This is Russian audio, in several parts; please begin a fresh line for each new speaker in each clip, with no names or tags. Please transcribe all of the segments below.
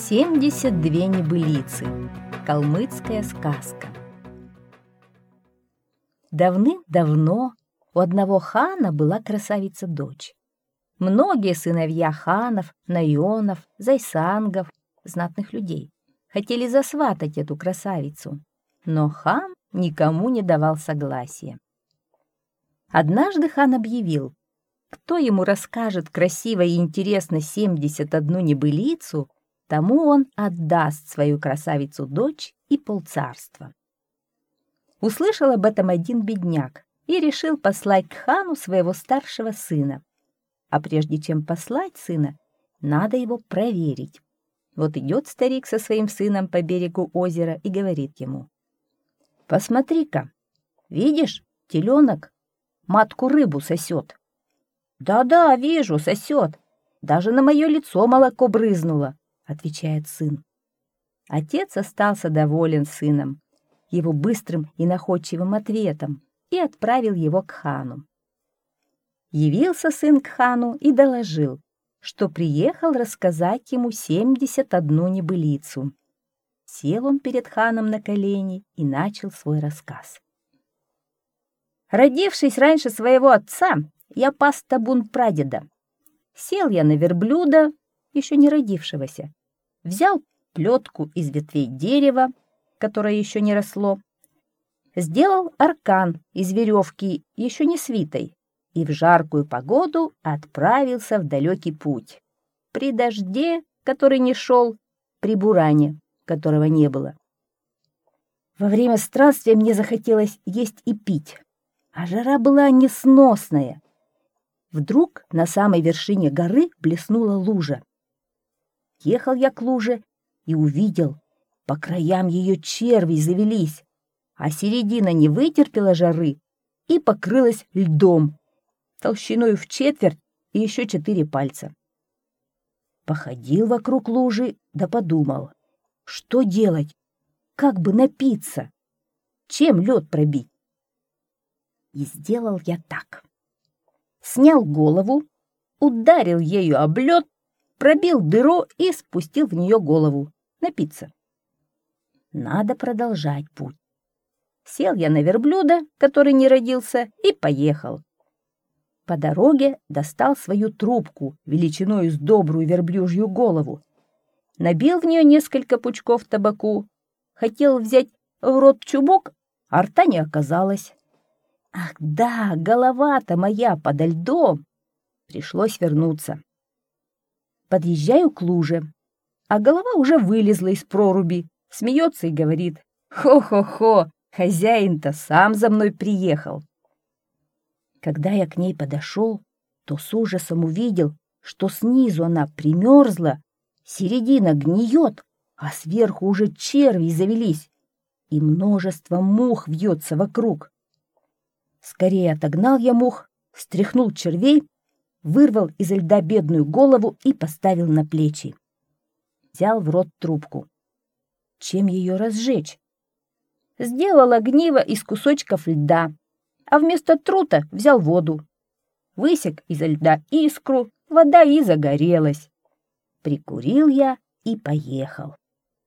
72 небылицы. Калмыцкая сказка. Давным-давно у одного хана была красавица-дочь. Многие сыновья ханов, наёнов, зайсангов, знатных людей, хотели засватать эту красавицу, но хан никому не давал согласия. Однажды хан объявил, кто ему расскажет красиво и интересно 71 небылицу, тому он отдаст свою красавицу-дочь и полцарства. Услышал об этом один бедняк и решил послать к хану своего старшего сына. А прежде чем послать сына, надо его проверить. Вот идет старик со своим сыном по берегу озера и говорит ему: «Посмотри-ка, видишь, теленок матку рыбу сосет». «Да-да, вижу, сосет. Даже на мое лицо молоко брызнуло», — отвечает сын. Отец остался доволен сыном, его быстрым и находчивым ответом, и отправил его к хану. Явился сын к хану и доложил, что приехал рассказать ему 71 небылицу. Сел он перед ханом на колени и начал свой рассказ. «Родившись раньше своего отца, я пас табун прадеда. Сел я на верблюда, еще не родившегося, взял плетку из ветвей дерева, которое еще не росло, сделал аркан из веревки, еще не свитой, и в жаркую погоду отправился в далекий путь. При дожде, который не шел, при буране, которого не было. Во время странствия мне захотелось есть и пить, а жара была несносная. Вдруг на самой вершине горы блеснула лужа. Ехал я к луже и увидел, по краям ее черви завелись, а середина не вытерпела жары и покрылась льдом, толщиной в четверть и еще 4 пальца. Походил вокруг лужи, да подумал, что делать, как бы напиться, чем лед пробить. И сделал я так. Снял голову, ударил ею об лед, пробил дыру и спустил в нее голову, напиться. Надо продолжать путь. Сел я на верблюда, который не родился, и поехал. По дороге достал свою трубку величиной с добрую верблюжью голову, набил в нее несколько пучков табаку, хотел взять в рот чубок, а рта не оказалось. Ах да, голова-то моя подо льдом! Пришлось вернуться. Подъезжаю к луже, а голова уже вылезла из проруби, смеется и говорит: «Хо-хо-хо, хозяин-то сам за мной приехал». Когда я к ней подошел, то с ужасом увидел, что снизу она примерзла, середина гниет, а сверху уже черви завелись, и множество мух вьется вокруг. Скорее отогнал я мух, стряхнул червей, вырвал из льда бедную голову и поставил на плечи. Взял в рот трубку. Чем ее разжечь? Сделал огниво из кусочков льда, а вместо трута взял воду. Высек изо льда искру, вода и загорелась. Прикурил я и поехал.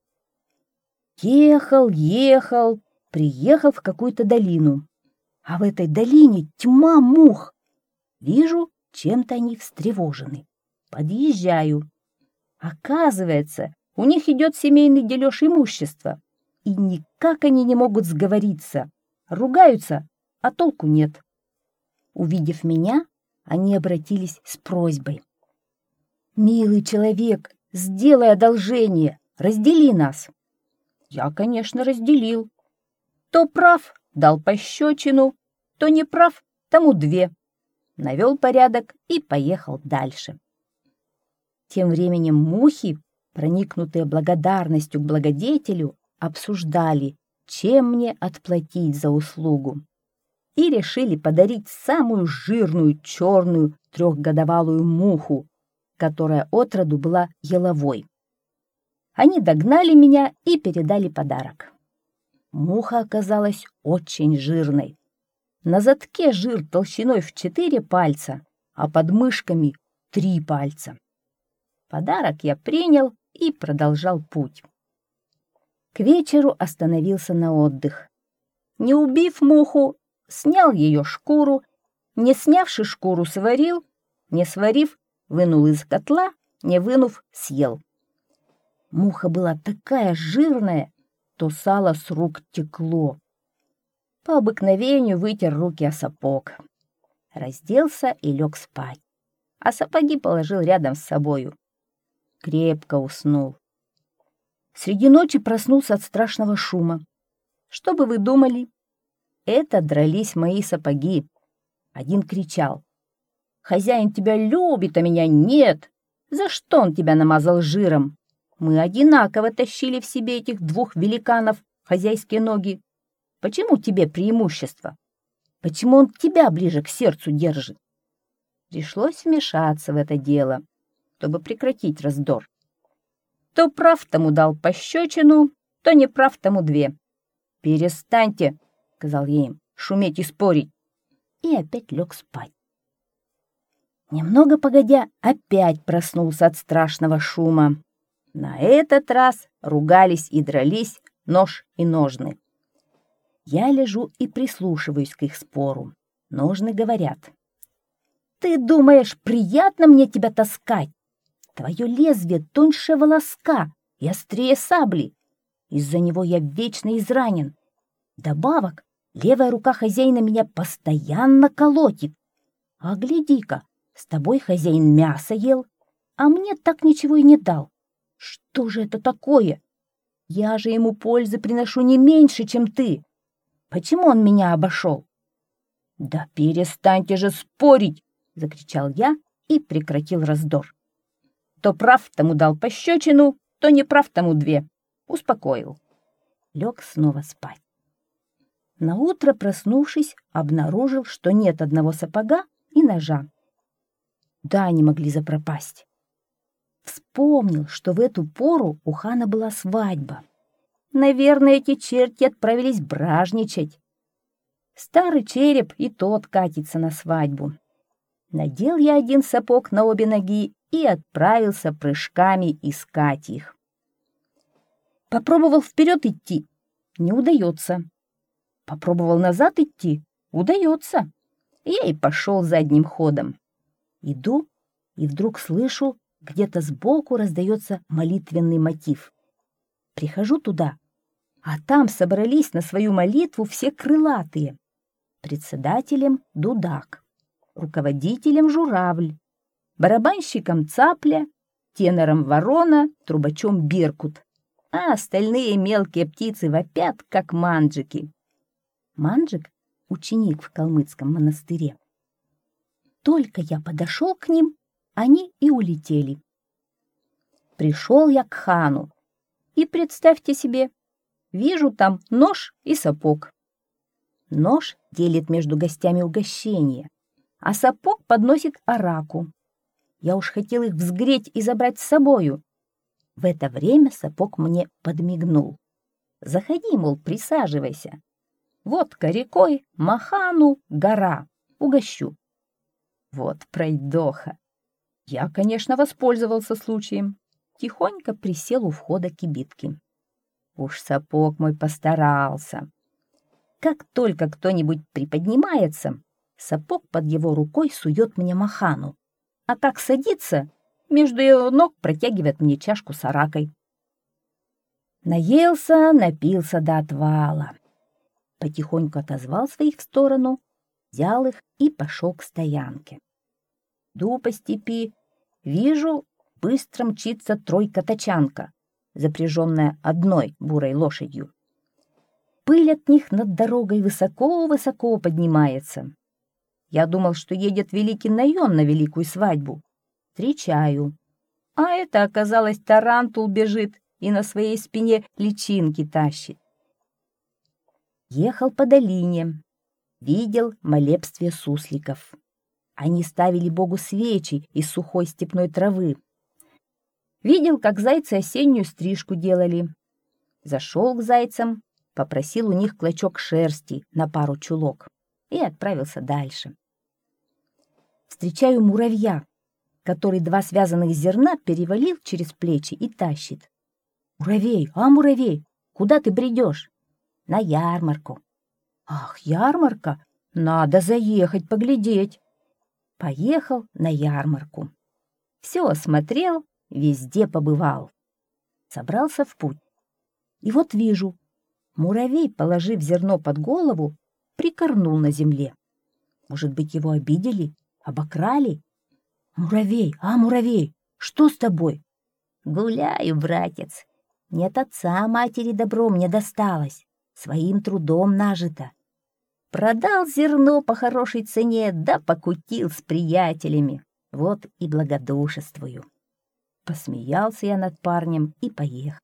Ехал, приехал в какую-то долину. А в этой долине тьма мух. Вижу, чем-то они встревожены. Подъезжаю. Оказывается, у них идет семейный дележ имущества. И никак они не могут сговориться. Ругаются, а толку нет. Увидев меня, они обратились с просьбой: «Милый человек, сделай одолжение, раздели нас». Я, конечно, разделил. То прав, дал пощечину, то не прав, тому 2. Навел порядок и поехал дальше. Тем временем мухи, проникнутые благодарностью к благодетелю, обсуждали, чем мне отплатить за услугу, и решили подарить самую жирную черную 3-годовалую муху, которая отроду была еловой. Они догнали меня и передали подарок. Муха оказалась очень жирной. На задке жир толщиной в 4 пальца, а под мышками 3 пальца. Подарок я принял и продолжал путь. К вечеру остановился на отдых. Не убив муху, снял ее шкуру, не снявши шкуру, сварил, не сварив, вынул из котла, не вынув, съел. Муха была такая жирная, то сало с рук текло. По обыкновению вытер руки о сапог. Разделся и лег спать, а сапоги положил рядом с собою. Крепко уснул. Среди ночи проснулся от страшного шума. Что бы вы думали? Это дрались мои сапоги. Один кричал: «Хозяин тебя любит, а меня нет! За что он тебя намазал жиром? Мы одинаково тащили в себе этих двух великанов, хозяйские ноги. Почему тебе преимущество? Почему он тебя ближе к сердцу держит?» Пришлось вмешаться в это дело, чтобы прекратить раздор. То прав тому дал пощечину, то не прав тому две. «Перестаньте», — сказал я им, — «шуметь и спорить». И опять лег спать. Немного погодя, опять проснулся от страшного шума. На этот раз ругались и дрались нож и ножны. Я лежу и прислушиваюсь к их спору. Ножны говорят: «Ты думаешь, приятно мне тебя таскать? Твое лезвие тоньше волоска и острее сабли. Из-за него я вечно изранен. Добавок, левая рука хозяина меня постоянно колотит. А гляди-ка, с тобой хозяин мясо ел, а мне так ничего и не дал. Что же это такое? Я же ему пользы приношу не меньше, чем ты. Почему он меня обошел?» «Да перестаньте же спорить!» — закричал я и прекратил раздор. То прав тому дал пощечину, то не прав тому две. Успокоил. Лег снова спать. Наутро, проснувшись, обнаружил, что нет одного сапога и ножа. Да, они могли запропасть. Вспомнил, что в эту пору у хана была свадьба. Наверное, эти черти отправились бражничать. Старый череп и тот катится на свадьбу. Надел я один сапог на обе ноги и отправился прыжками искать их. Попробовал вперед идти — не удается. Попробовал назад идти — удается. Я и пошел задним ходом. Иду, и вдруг слышу, где-то сбоку раздается молитвенный мотив. Прихожу туда, а там собрались на свою молитву все крылатые. Председателем — дудак, руководителем — журавль, барабанщиком — цапля, тенором — ворона, трубачом — беркут, а остальные мелкие птицы вопят, как манджики. Манджик — ученик в калмыцком монастыре. Только я подошел к ним, они и улетели. Пришел я к хану, и, представьте себе, вижу там нож и сапог. Нож делит между гостями угощение, а сапог подносит араку. Я уж хотел их взгреть и забрать с собою. В это время сапог мне подмигнул. «Заходи, мол, присаживайся. Водка рекой, махану гора. Угощу». Вот пройдоха. Я, конечно, воспользовался случаем. Тихонько присел у входа кибитки. Уж сапог мой постарался. Как только кто-нибудь приподнимается, сапог под его рукой сует мне махану, а как садится, между его ног протягивает мне чашку с аракой. Наелся, напился до отвала. Потихоньку отозвал своих в сторону, взял их и пошел к стоянке. Иду по степи, вижу, быстро мчится тройка-тачанка, запряженная одной бурой лошадью. Пыль от них над дорогой высоко-высоко поднимается. Я думал, что едет великий наем на великую свадьбу. Встречаю. А это, оказалось, тарантул бежит и на своей спине личинки тащит. Ехал по долине. Видел молебствие сусликов. Они ставили Богу свечи из сухой степной травы. Видел, как зайцы осеннюю стрижку делали. Зашел к зайцам, попросил у них клочок шерсти на пару чулок и отправился дальше. Встречаю муравья, который 2 связанных зерна перевалил через плечи и тащит. «Муравей, а, муравей, куда ты бредешь?» «На ярмарку». «Ах, ярмарка! Надо заехать поглядеть». Поехал на ярмарку. Все осмотрел, везде побывал. Собрался в путь. И вот вижу, муравей, положив зерно под голову, прикорнул на земле. Может быть, его обидели, обокрали? «Муравей, а, муравей, что с тобой?» «Гуляю, братец. Не от отца матери добро мне досталось, своим трудом нажито. Продал зерно по хорошей цене, да покутил с приятелями. Вот и благодушествую». Посмеялся я над парнем и поехал.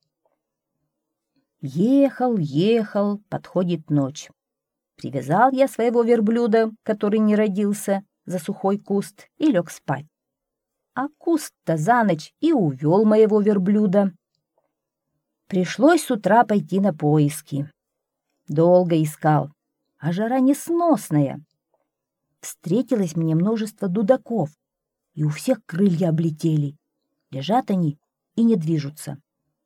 Ехал, подходит ночь. Привязал я своего верблюда, который не родился, за сухой куст и лег спать. А куст-то за ночь и увел моего верблюда. Пришлось с утра пойти на поиски. Долго искал, а жара несносная. Встретилось мне множество дудаков, и у всех крылья облетели. Лежат они и не движутся.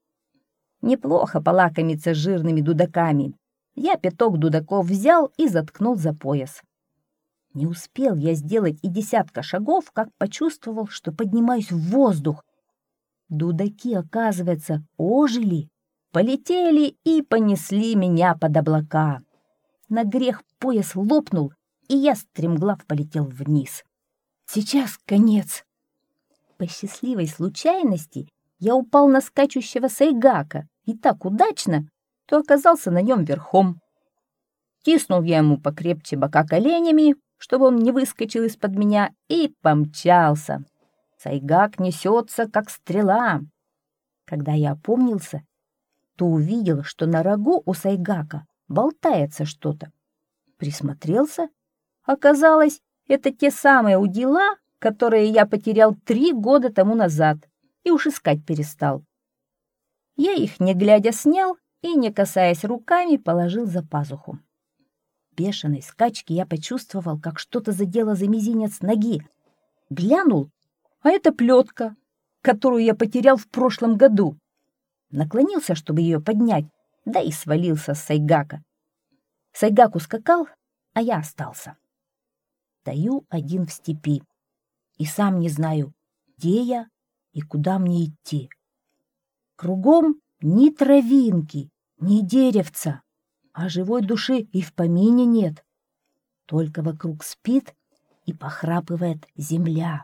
Неплохо полакомиться жирными дудаками. Я 5 дудаков взял и заткнул за пояс. Не успел я сделать и 10 шагов, как почувствовал, что поднимаюсь в воздух. Дудаки, оказывается, ожили, полетели и понесли меня под облака. На грех пояс лопнул, и я стремглав полетел вниз. Сейчас конец. По счастливой случайности я упал на скачущего сайгака и так удачно, что оказался на нем верхом. Тиснул я ему покрепче бока коленями, чтобы он не выскочил из-под меня, и помчался. Сайгак несется, как стрела. Когда я опомнился, то увидел, что на рогу у сайгака болтается что-то. Присмотрелся. Оказалось, это те самые удила, которые я потерял 3 года тому назад, и уж искать перестал. Я их, не глядя, снял и, не касаясь руками, положил за пазуху. В бешеной скачке я почувствовал, как что-то задело за мизинец ноги. Глянул, а это плетка, которую я потерял в прошлом году. Наклонился, чтобы ее поднять, да и свалился с сайгака. Сайгак ускакал, а я остался. Стою один в степи и сам не знаю, где я и куда мне идти. Кругом ни травинки, ни деревца, а живой души и в помине нет. Только вокруг спит и похрапывает земля.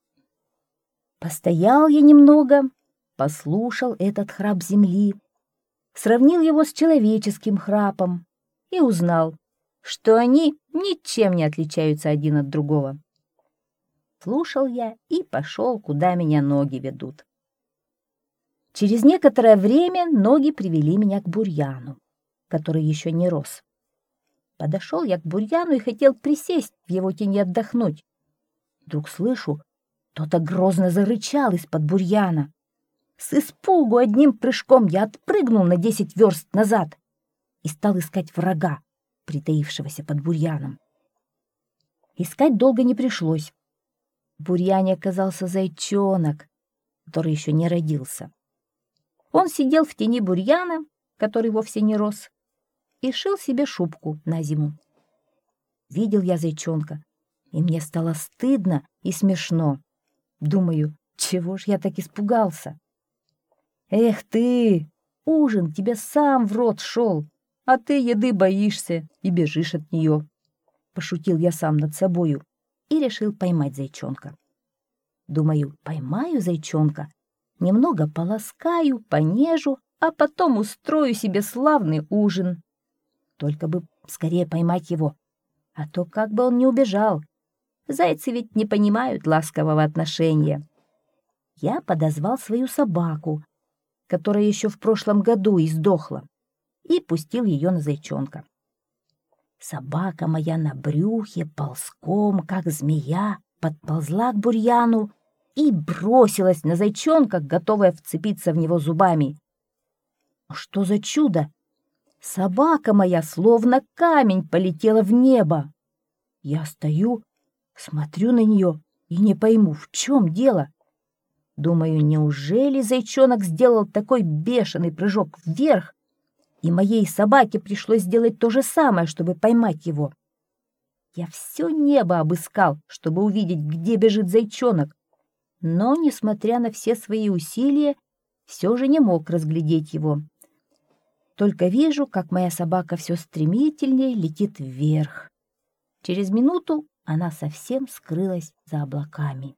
Постоял я немного, послушал этот храп земли, сравнил его с человеческим храпом и узнал, что они ничем не отличаются один от другого. Слушал я и пошел, куда меня ноги ведут. Через некоторое время ноги привели меня к бурьяну, который еще не рос. Подошел я к бурьяну и хотел присесть в его тени отдохнуть. Вдруг слышу, кто-то грозно зарычал из-под бурьяна. С испугу одним прыжком я отпрыгнул на 10 верст назад и стал искать врага, притаившегося под бурьяном. Искать долго не пришлось. В бурьяне оказался зайчонок, который еще не родился. Он сидел в тени бурьяна, который вовсе не рос, и шил себе шубку на зиму. Видел я зайчонка, и мне стало стыдно и смешно. Думаю, чего ж я так испугался? Эх ты, ужин тебе сам в рот шел, а ты еды боишься и бежишь от нее. Пошутил я сам над собою и решил поймать зайчонка. Думаю, поймаю зайчонка, немного поласкаю, понежу, а потом устрою себе славный ужин. Только бы скорее поймать его, а то как бы он не убежал. Зайцы ведь не понимают ласкового отношения. Я подозвал свою собаку, которая еще в прошлом году издохла, и пустил ее на зайчонка. Собака моя на брюхе ползком, как змея, подползла к бурьяну и бросилась на зайчонка, готовая вцепиться в него зубами. Что за чудо! Собака моя, словно камень, полетела в небо. Я стою, смотрю на нее и не пойму, в чем дело. Думаю, неужели зайчонок сделал такой бешеный прыжок вверх, и моей собаке пришлось сделать то же самое, чтобы поймать его. Я все небо обыскал, чтобы увидеть, где бежит зайчонок, но, несмотря на все свои усилия, все же не мог разглядеть его. Только вижу, как моя собака все стремительнее летит вверх. Через минуту она совсем скрылась за облаками.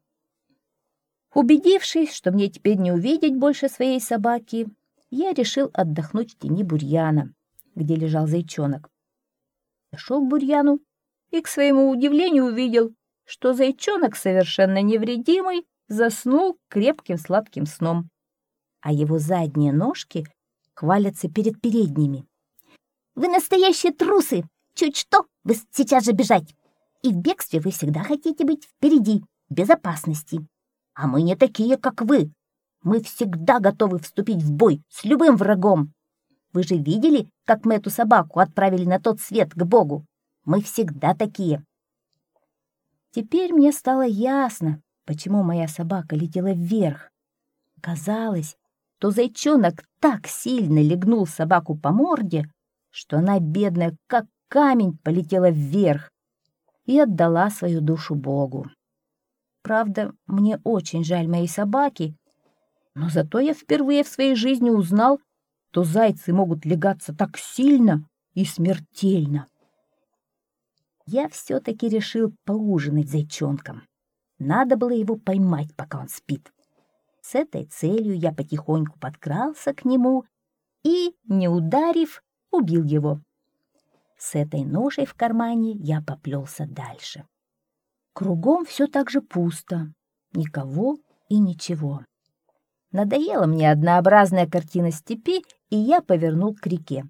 Убедившись, что мне теперь не увидеть больше своей собаки, я решил отдохнуть в тени бурьяна, где лежал зайчонок. Зашел к бурьяну и, к своему удивлению, увидел, что зайчонок совершенно невредимый заснул крепким сладким сном, а его задние ножки хвалятся перед передними. «Вы настоящие трусы! Чуть что, вы сейчас же бежать! И в бегстве вы всегда хотите быть впереди, в безопасности. А мы не такие, как вы. Мы всегда готовы вступить в бой с любым врагом. Вы же видели, как мы эту собаку отправили на тот свет к Богу? Мы всегда такие». Теперь мне стало ясно, почему моя собака летела вверх. Казалось, что зайчонок так сильно легнул собаку по морде, что она, бедная, как камень, полетела вверх и отдала свою душу Богу. Правда, мне очень жаль моей собаки, но зато я впервые в своей жизни узнал, что зайцы могут лягаться так сильно и смертельно. Я все-таки решил поужинать зайчонком. Надо было его поймать, пока он спит. С этой целью я потихоньку подкрался к нему и, не ударив, убил его. С этой ношей в кармане я поплелся дальше. Кругом все так же пусто, никого и ничего. Надоела мне однообразная картина степи, и я повернул к реке.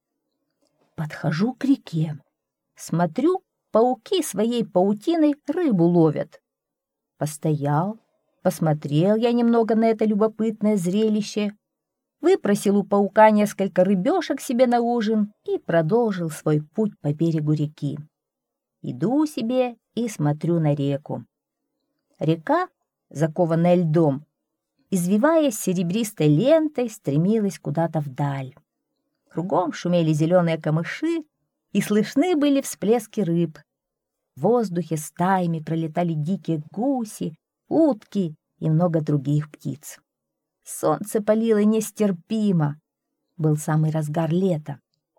Подхожу к реке, смотрю, пауки своей паутиной рыбу ловят. Постоял, посмотрел я немного на это любопытное зрелище, выпросил у паука несколько рыбешек себе на ужин и продолжил свой путь по берегу реки. Иду себе и смотрю на реку. Река, закованная льдом, извиваясь серебристой лентой, стремилась куда-то вдаль. Кругом шумели зеленые камыши, и слышны были всплески рыб. В воздухе стаями пролетали дикие гуси, утки и много других птиц. Солнце палило нестерпимо. Был самый разгар лета.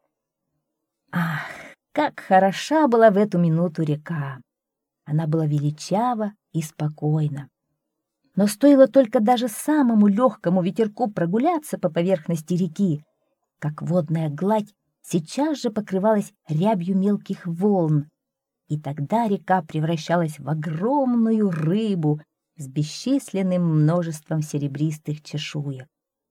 Ах, как хороша была в эту минуту река! Она была величава и спокойна. Но стоило только даже самому легкому ветерку прогуляться по поверхности реки, как водная гладь сейчас же покрывалась рябью мелких волн, и тогда река превращалась в огромную рыбу с бесчисленным множеством серебристых чешуек.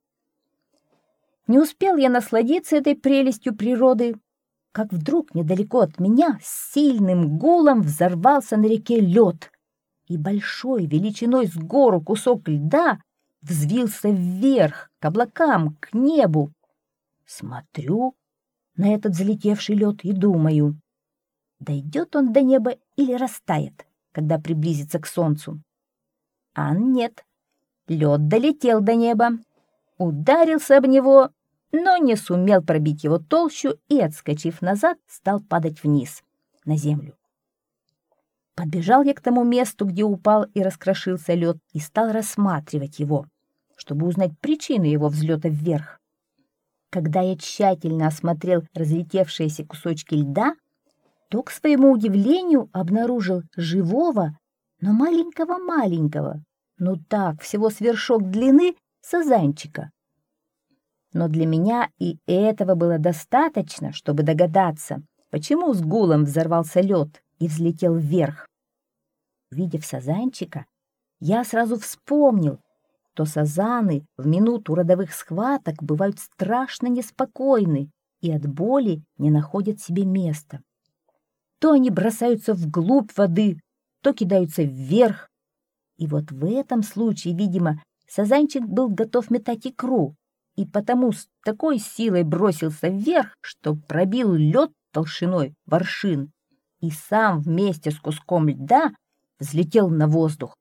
Не успел я насладиться этой прелестью природы, как вдруг недалеко от меня с сильным гулом взорвался на реке лед, и большой величиной с гору кусок льда взвился вверх, к облакам, к небу. Смотрю на этот взлетевший лед и думаю, дойдет он до неба или растает, когда приблизится к солнцу. А нет, лед долетел до неба, ударился об него, но не сумел пробить его толщу и, отскочив назад, стал падать вниз, на землю. Подбежал я к тому месту, где упал и раскрошился лед, и стал рассматривать его, чтобы узнать причины его взлета вверх. Когда я тщательно осмотрел разлетевшиеся кусочки льда, то, к своему удивлению, обнаружил живого, но маленького-маленького, ну так, всего с вершок длины, сазанчика. Но для меня и этого было достаточно, чтобы догадаться, почему с гулом взорвался лед и взлетел вверх. Увидев сазанчика, я сразу вспомнил, что сазаны в минуту родовых схваток бывают страшно неспокойны и от боли не находят себе места. То они бросаются вглубь воды, то кидаются вверх. И вот в этом случае, видимо, сазанчик был готов метать икру, и потому с такой силой бросился вверх, что пробил лед толщиной в аршин, и сам вместе с куском льда взлетел на воздух.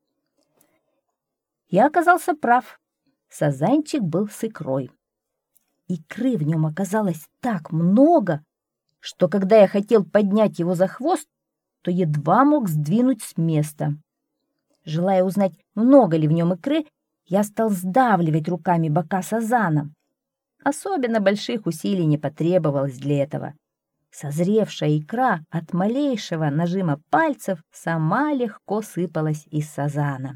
Я оказался прав. Сазанчик был с икрой. Икры в нем оказалось так много, что когда я хотел поднять его за хвост, то едва мог сдвинуть с места. Желая узнать, много ли в нем икры, я стал сдавливать руками бока сазана. Особенно больших усилий не потребовалось для этого. Созревшая икра от малейшего нажима пальцев сама легко сыпалась из сазана.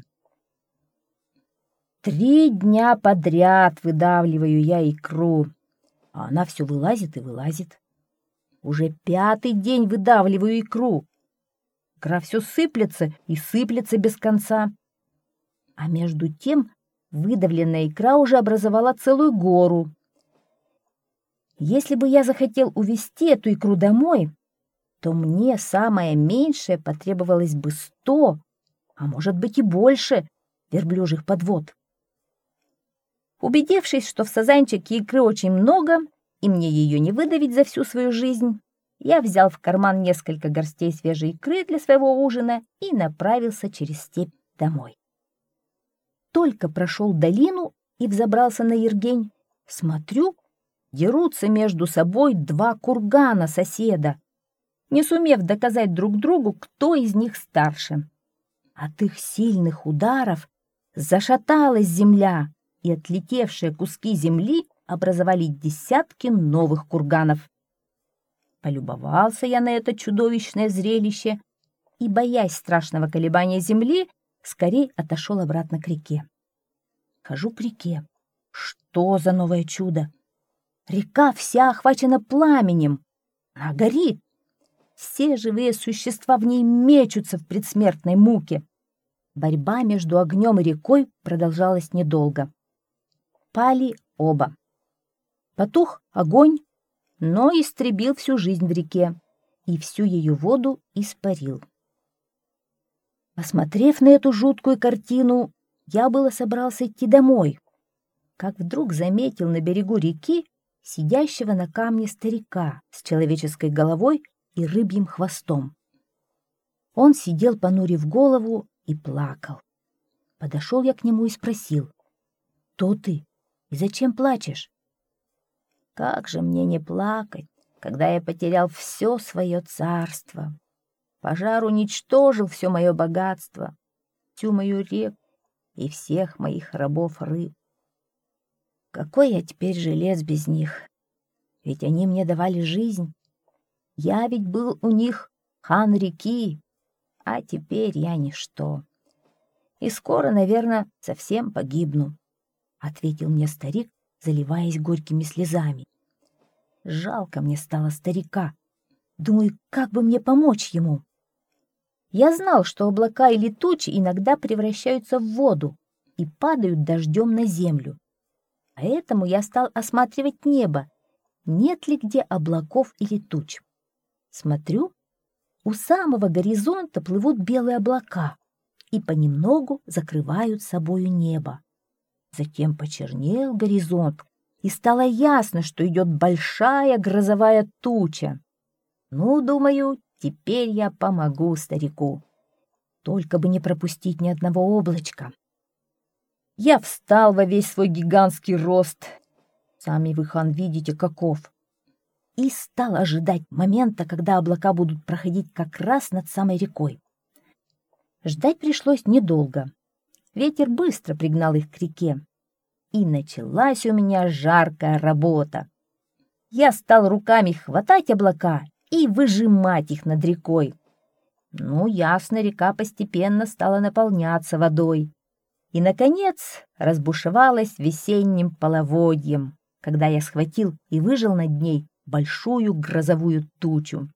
3 дня подряд выдавливаю я икру, а она все вылазит и вылазит. Уже 5-й день выдавливаю икру. Икра все сыплется и сыплется без конца. А между тем выдавленная икра уже образовала целую гору. Если бы я захотел увезти эту икру домой, то мне самое меньшее потребовалось бы 100, а может быть и больше верблюжьих подвод. Убедившись, что в сазанчике икры очень много, и мне ее не выдавить за всю свою жизнь, я взял в карман несколько горстей свежей икры для своего ужина и направился через степь домой. Только прошел долину и взобрался на Ергень, смотрю, дерутся между собой 2 кургана соседа, не сумев доказать друг другу, кто из них старше. От их сильных ударов зашаталась земля, и отлетевшие куски земли образовали десятки новых курганов. Полюбовался я на это чудовищное зрелище и, боясь страшного колебания земли, скорей отошел обратно к реке. Хожу к реке. Что за новое чудо? Река вся охвачена пламенем. Она горит. Все живые существа в ней мечутся в предсмертной муке. Борьба между огнем и рекой продолжалась недолго. Пали оба. Потух огонь, но истребил всю жизнь в реке и всю ее воду испарил. Посмотрев на эту жуткую картину, я было собрался идти домой, как вдруг заметил на берегу реки сидящего на камне старика с человеческой головой и рыбьим хвостом. Он сидел, понурив голову, и плакал. Подошел я к нему и спросил: «Кто ты и зачем плачешь?» «Как же мне не плакать, когда я потерял все свое царство? Пожар уничтожил все мое богатство, всю мою реку и всех моих рабов-рыб. Какой я теперь жилец без них? Ведь они мне давали жизнь. Я ведь был у них хан реки, а теперь я ничто. И скоро, наверное, совсем погибну», — ответил мне старик, заливаясь горькими слезами. Жалко мне стало старика. Думаю, как бы мне помочь ему. Я знал, что облака или тучи иногда превращаются в воду и падают дождем на землю. Поэтому я стал осматривать небо, нет ли где облаков или туч. Смотрю, у самого горизонта плывут белые облака и понемногу закрывают собою небо. Затем почернел горизонт, и стало ясно, что идет большая грозовая туча. Ну, думаю, теперь я помогу старику. Только бы не пропустить ни одного облачка. Я встал во весь свой гигантский рост. Сами вы, хан, видите, каков. И стал ожидать момента, когда облака будут проходить как раз над самой рекой. Ждать пришлось недолго. Ветер быстро пригнал их к реке. И началась у меня жаркая работа. Я стал руками хватать облака и выжимать их над рекой. Ну, ясно, река постепенно стала наполняться водой. И, наконец, разбушевалась весенним половодьем, когда я схватил и выжал над ней большую грозовую тучу.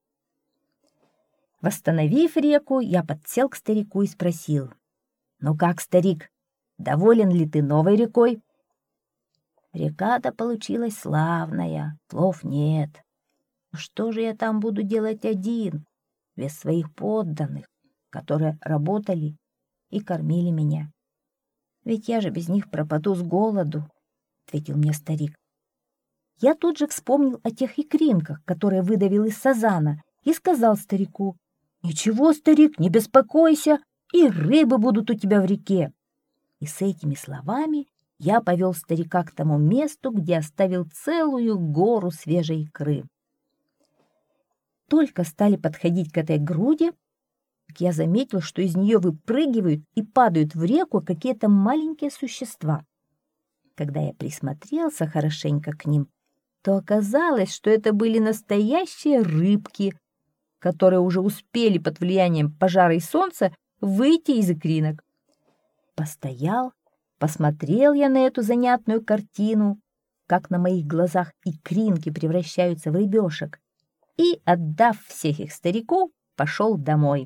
Восстановив реку, я подсел к старику и спросил: «Ну как, старик, доволен ли ты новой рекой?» «Река-то получилась славная, слов нет. Что же я там буду делать один, без своих подданных, которые работали и кормили меня? Ведь я же без них пропаду с голоду», — ответил мне старик. Я тут же вспомнил о тех икринках, которые выдавил из сазана, и сказал старику: «Ничего, старик, не беспокойся, и рыбы будут у тебя в реке». И с этими словами я повел старика к тому месту, где оставил целую гору свежей икры. Только стали подходить к этой груди, как я заметил, что из нее выпрыгивают и падают в реку какие-то маленькие существа. Когда я присмотрелся хорошенько к ним, то оказалось, что это были настоящие рыбки, которые уже успели под влиянием пожара и солнца выйти из икринок. Постоял, посмотрел я на эту занятную картину, как на моих глазах икринки превращаются в рыбешек, и, отдав всех их старику, пошел домой.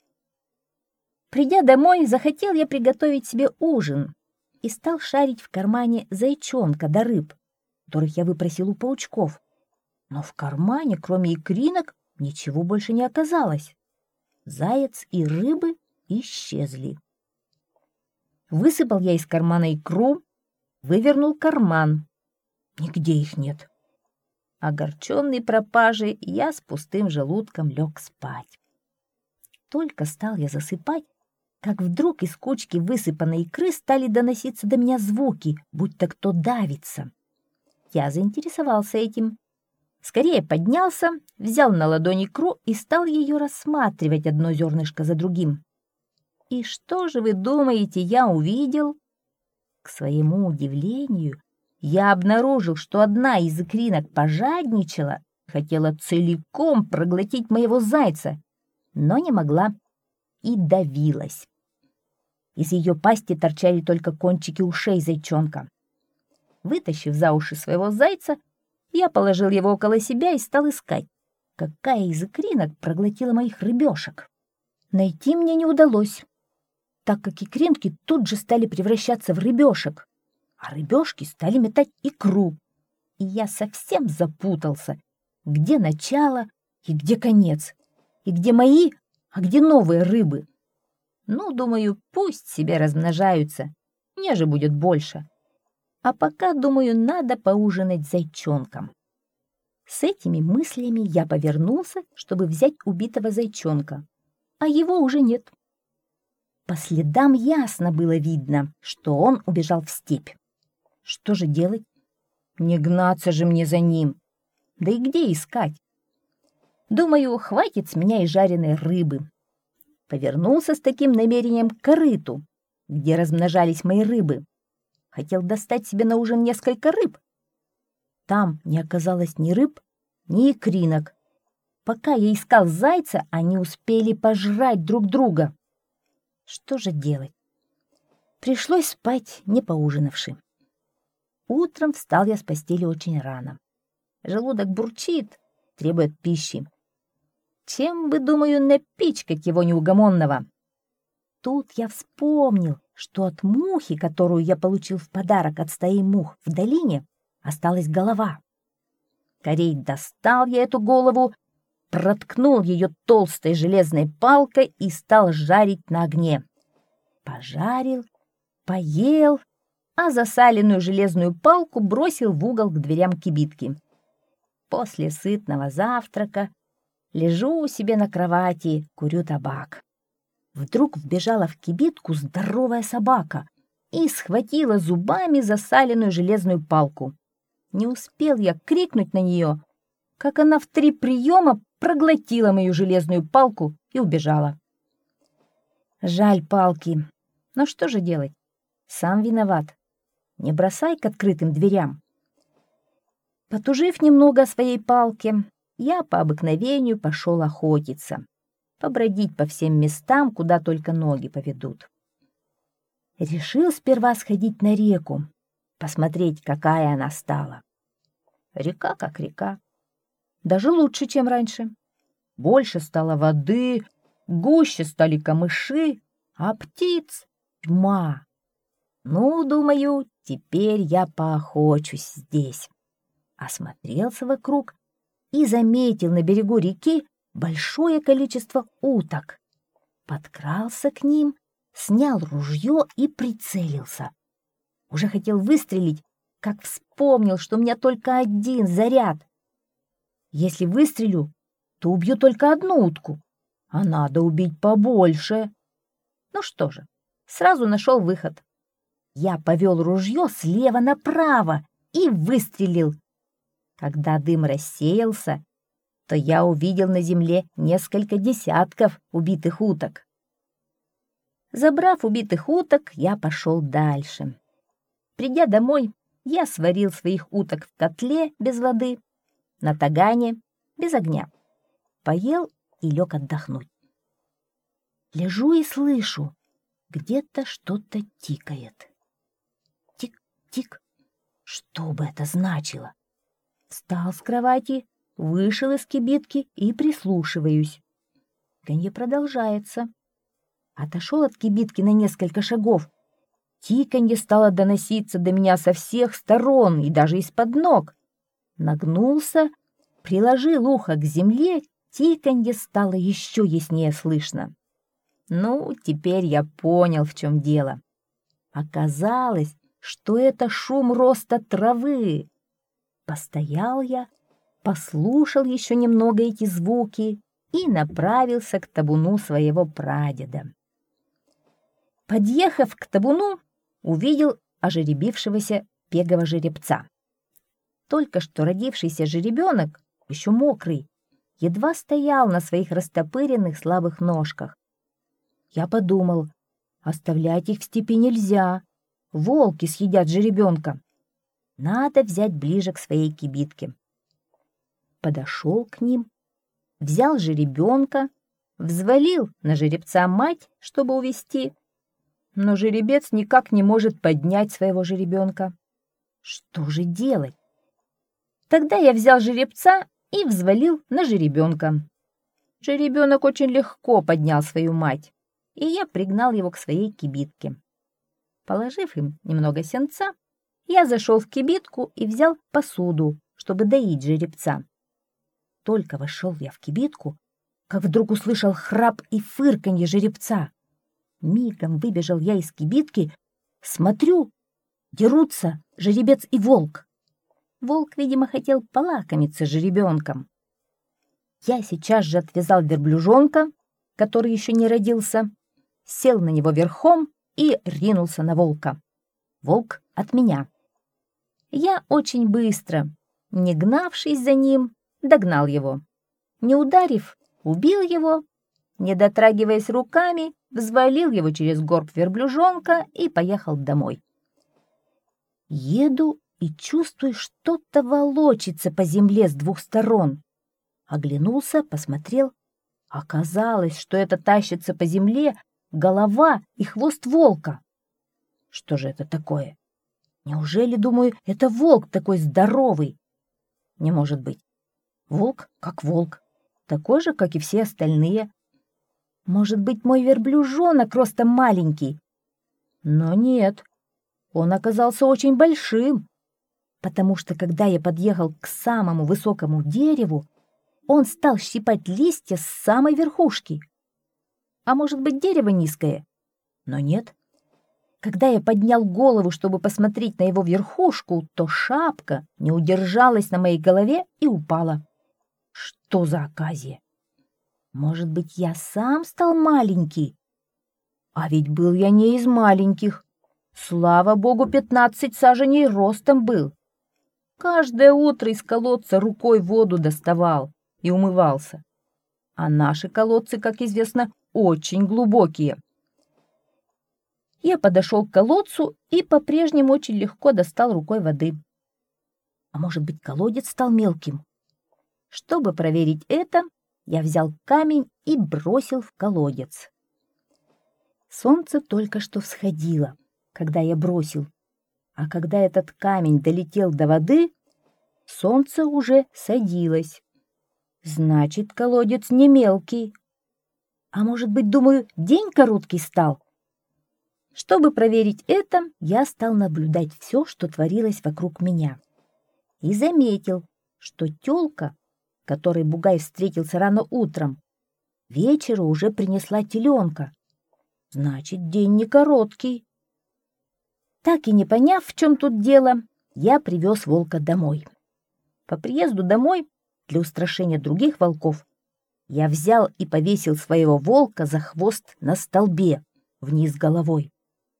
Придя домой, захотел я приготовить себе ужин и стал шарить в кармане зайчонка да рыб, которых я выпросил у паучков. Но в кармане, кроме икринок, ничего больше не оказалось. Заяц и рыбы исчезли. Высыпал я из кармана икру, вывернул карман. Нигде их нет. Огорченный пропажей, я с пустым желудком лег спать. Только стал я засыпать, как вдруг из кучки высыпанной икры стали доноситься до меня звуки, будто кто давится. Я заинтересовался этим. Скорее поднялся, взял на ладонь икру и стал ее рассматривать одно зернышко за другим. И что же вы думаете, я увидел? К своему удивлению, я обнаружил, что одна из икринок пожадничала, хотела целиком проглотить моего зайца, но не могла и давилась. Из ее пасти торчали только кончики ушей зайчонка. Вытащив за уши своего зайца, я положил его около себя и стал искать, какая из икринок проглотила моих рыбешек. Найти мне не удалось, так как икринки тут же стали превращаться в рыбешек, а рыбешки стали метать икру, и я совсем запутался, где начало и где конец, и где мои, а где новые рыбы. Ну, думаю, пусть себе размножаются, мне же будет больше. А пока, думаю, надо поужинать зайчонком. С этими мыслями я повернулся, чтобы взять убитого зайчонка, а его уже нет. По следам ясно было видно, что он убежал в степь. Что же делать? Не гнаться же мне за ним. Да и где искать? Думаю, хватит с меня и жареной рыбы. Повернулся с таким намерением к корыту, где размножались мои рыбы. Хотел достать себе на ужин несколько рыб. Там не оказалось ни рыб, ни икринок. Пока я искал зайца, они успели пожрать друг друга. Что же делать? Пришлось спать, не поужинавши. Утром встал я с постели очень рано. Желудок бурчит, требует пищи. Чем бы, думаю, напичкать его неугомонного? Тут я вспомнил, что от мухи, которую я получил в подарок от стаи мух в долине, осталась голова. Скорей достал я эту голову, проткнул ее толстой железной палкой и стал жарить на огне. Пожарил, поел, а засаленную железную палку бросил в угол к дверям кибитки. После сытного завтрака лежу у себя на кровати, курю табак. Вдруг вбежала в кибитку здоровая собака и схватила зубами засаленную железную палку. Не успел я крикнуть на нее, как она в 3 приема проглотила мою железную палку и убежала. Жаль палки, но что же делать? Сам виноват. Не бросай к открытым дверям. Потужив немного о своей палке, я по обыкновению пошел охотиться, побродить по всем местам, куда только ноги поведут. Решил сперва сходить на реку, посмотреть, какая она стала. Река как река, даже лучше, чем раньше. Больше стало воды, гуще стали камыши, а птиц тьма. Ну, думаю, теперь я поохочусь здесь. Осмотрелся вокруг и заметил на берегу реки большое количество уток. Подкрался к ним, снял ружье и прицелился. Уже хотел выстрелить, как вспомнил, что у меня только 1 заряд. Если выстрелю, то убью только 1 утку, а надо убить побольше. Ну что же, сразу нашел выход. Я повел ружье слева направо и выстрелил. Когда дым рассеялся, то я увидел на земле несколько десятков убитых уток. Забрав убитых уток, я пошел дальше. Придя домой, я сварил своих уток в котле без воды, на тагане без огня, поел и лег отдохнуть. Лежу и слышу, где-то что-то тикает. Тик-тик. Что бы это значило? Встал с кровати, вышел из кибитки и прислушиваюсь. Тиканье продолжается. Отошел от кибитки на несколько шагов. Тиканье стало доноситься до меня со всех сторон и даже из-под ног. Нагнулся, приложил ухо к земле, тиканье стало еще яснее слышно. Ну, теперь я понял, в чем дело. Оказалось, что это шум роста травы. Постоял я, послушал еще немного эти звуки и направился к табуну своего прадеда. Подъехав к табуну, увидел ожеребившегося пегого жеребца. Только что родившийся жеребенок, еще мокрый, едва стоял на своих растопыренных слабых ножках. Я подумал, оставлять их в степи нельзя, волки съедят жеребенка. Надо взять ближе к своей кибитке. Подошел к ним, взял жеребенка, взвалил на жеребца мать, чтобы увести, но жеребец никак не может поднять своего жеребенка. Что же делать? Тогда я взял жеребца и взвалил на жеребенка. Жеребенок очень легко поднял свою мать, и я пригнал его к своей кибитке. Положив им немного сенца, я зашел в кибитку и взял посуду, чтобы доить жеребца. Только вошел я в кибитку, как вдруг услышал храп и фырканье жеребца. Мигом выбежал я из кибитки, смотрю, дерутся жеребец и волк. Волк, видимо, хотел полакомиться жеребенком. Я сейчас же отвязал верблюжонка, который еще не родился, сел на него верхом и ринулся на волка. Волк от меня. Я очень быстро, не гнавшись за ним, догнал его. Не ударив, убил его, не дотрагиваясь руками, взвалил его через горб верблюжонка и поехал домой. Еду и чувствую, что-то волочится по земле с двух сторон. Оглянулся, посмотрел. Оказалось, что это тащится по земле голова и хвост волка. Что же это такое? Неужели, думаю, это волк такой здоровый? Не может быть. Волк как волк, такой же, как и все остальные. Может быть, мой верблюжонок ростом маленький? Но нет, он оказался очень большим, потому что, когда я подъехал к самому высокому дереву, он стал щипать листья с самой верхушки. А может быть, дерево низкое? Но нет. Когда я поднял голову, чтобы посмотреть на его верхушку, то шапка не удержалась на моей голове и упала. Что за оказия? Может быть, я сам стал маленький? А ведь был я не из маленьких. Слава богу, 15 саженей ростом был. Каждое утро из колодца рукой воду доставал и умывался. А наши колодцы, как известно, очень глубокие. Я подошел к колодцу и по-прежнему очень легко достал рукой воды. А может быть, колодец стал мелким? Чтобы проверить это, я взял камень и бросил в колодец. Солнце только что всходило, когда я бросил, а когда этот камень долетел до воды, солнце уже садилось. Значит, колодец не мелкий. А может быть, думаю, день короткий стал? Чтобы проверить это, я стал наблюдать все, что творилось вокруг меня. И заметил, что тёлка, которой бугай встретился рано утром, вечеру уже принесла теленка. Значит, день не короткий. Так и не поняв, в чем тут дело, я привез волка домой. По приезду домой, для устрашения других волков, я взял и повесил своего волка за хвост на столбе, вниз головой.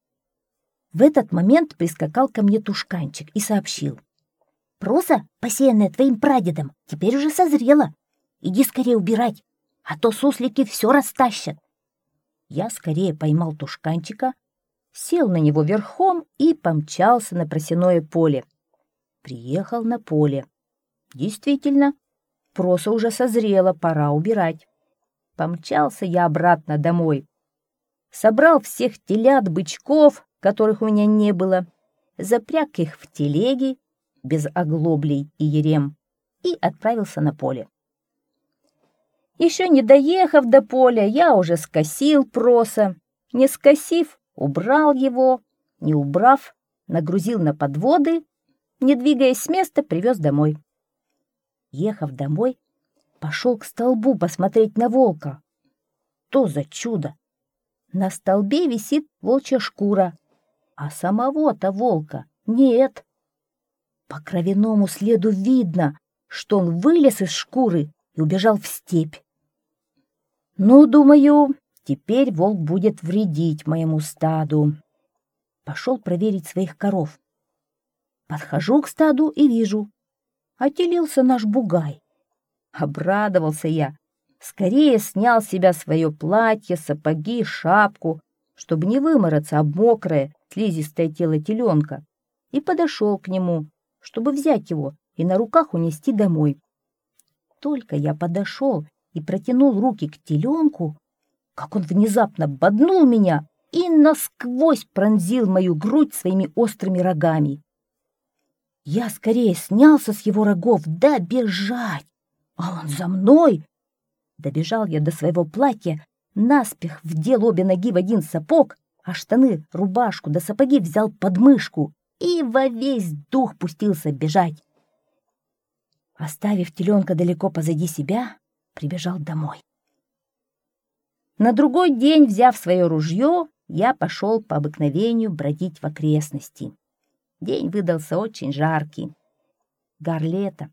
В этот момент прискакал ко мне тушканчик и сообщил: «Проса, посеянная твоим прадедом, теперь уже созрела. Иди скорее убирать, а то суслики все растащат». Я скорее поймал тушканчика, сел на него верхом и помчался на просеное поле. Приехал на поле. Действительно, проса уже созрела, пора убирать. Помчался я обратно домой. Собрал всех телят, бычков, которых у меня не было, запряг их в телеги без оглоблей и ерем и отправился на поле. Еще не доехав до поля, я уже скосил проса. Не скосив, убрал его, не убрав, нагрузил на подводы, не двигаясь с места, привез домой. Ехав домой, пошел к столбу посмотреть на волка. То за чудо! На столбе висит волчья шкура, а самого-то волка нет. По кровяному следу видно, что он вылез из шкуры и убежал в степь. Ну, думаю, теперь волк будет вредить моему стаду. Пошел проверить своих коров. Подхожу к стаду и вижу: отелился наш бугай. Обрадовался я. Скорее снял с себя свое платье, сапоги, шапку, чтобы не вымораться об мокрое, слизистое тело теленка, и подошел к нему, чтобы взять его и на руках унести домой. Только я подошел и протянул руки к теленку, как он внезапно боднул меня и насквозь пронзил мою грудь своими острыми рогами. Я скорее снялся с его рогов, да бежать, а он за мной. Добежал я до своего платья, наспех вдел обе ноги в один сапог, а штаны, рубашку да сапоги взял под мышку и во весь дух пустился бежать. Оставив теленка далеко позади себя, прибежал домой. На другой день, взяв свое ружье, я пошел по обыкновению бродить в окрестности. День выдался очень жаркий. Гар лета.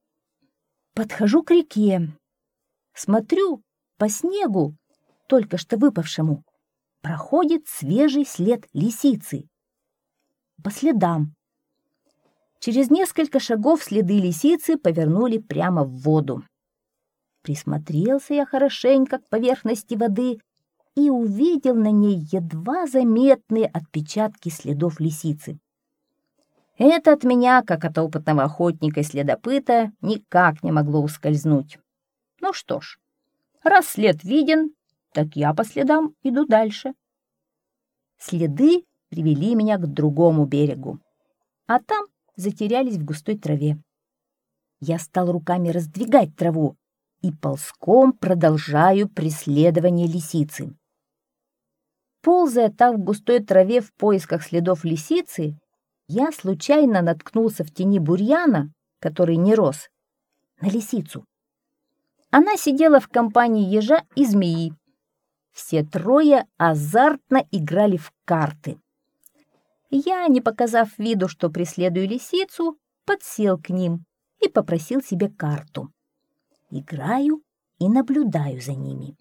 Подхожу к реке. Смотрю, по снегу, только что выпавшему, проходит свежий след лисицы. По следам. Через несколько шагов следы лисицы повернули прямо в воду. Присмотрелся я хорошенько к поверхности воды и увидел на ней едва заметные отпечатки следов лисицы. Это от меня, как от опытного охотника и следопыта, никак не могло ускользнуть. Ну что ж, раз след виден, так я по следам иду дальше. Следы привели меня к другому берегу, а там затерялись в густой траве. Я стал руками раздвигать траву и ползком продолжаю преследование лисицы. Ползая так в густой траве в поисках следов лисицы, я случайно наткнулся в тени бурьяна, который не рос, на лисицу. Она сидела в компании ежа и змеи. Все трое азартно играли в карты. Я, не показав виду, что преследую лисицу, подсел к ним и попросил себе карту. Играю и наблюдаю за ними.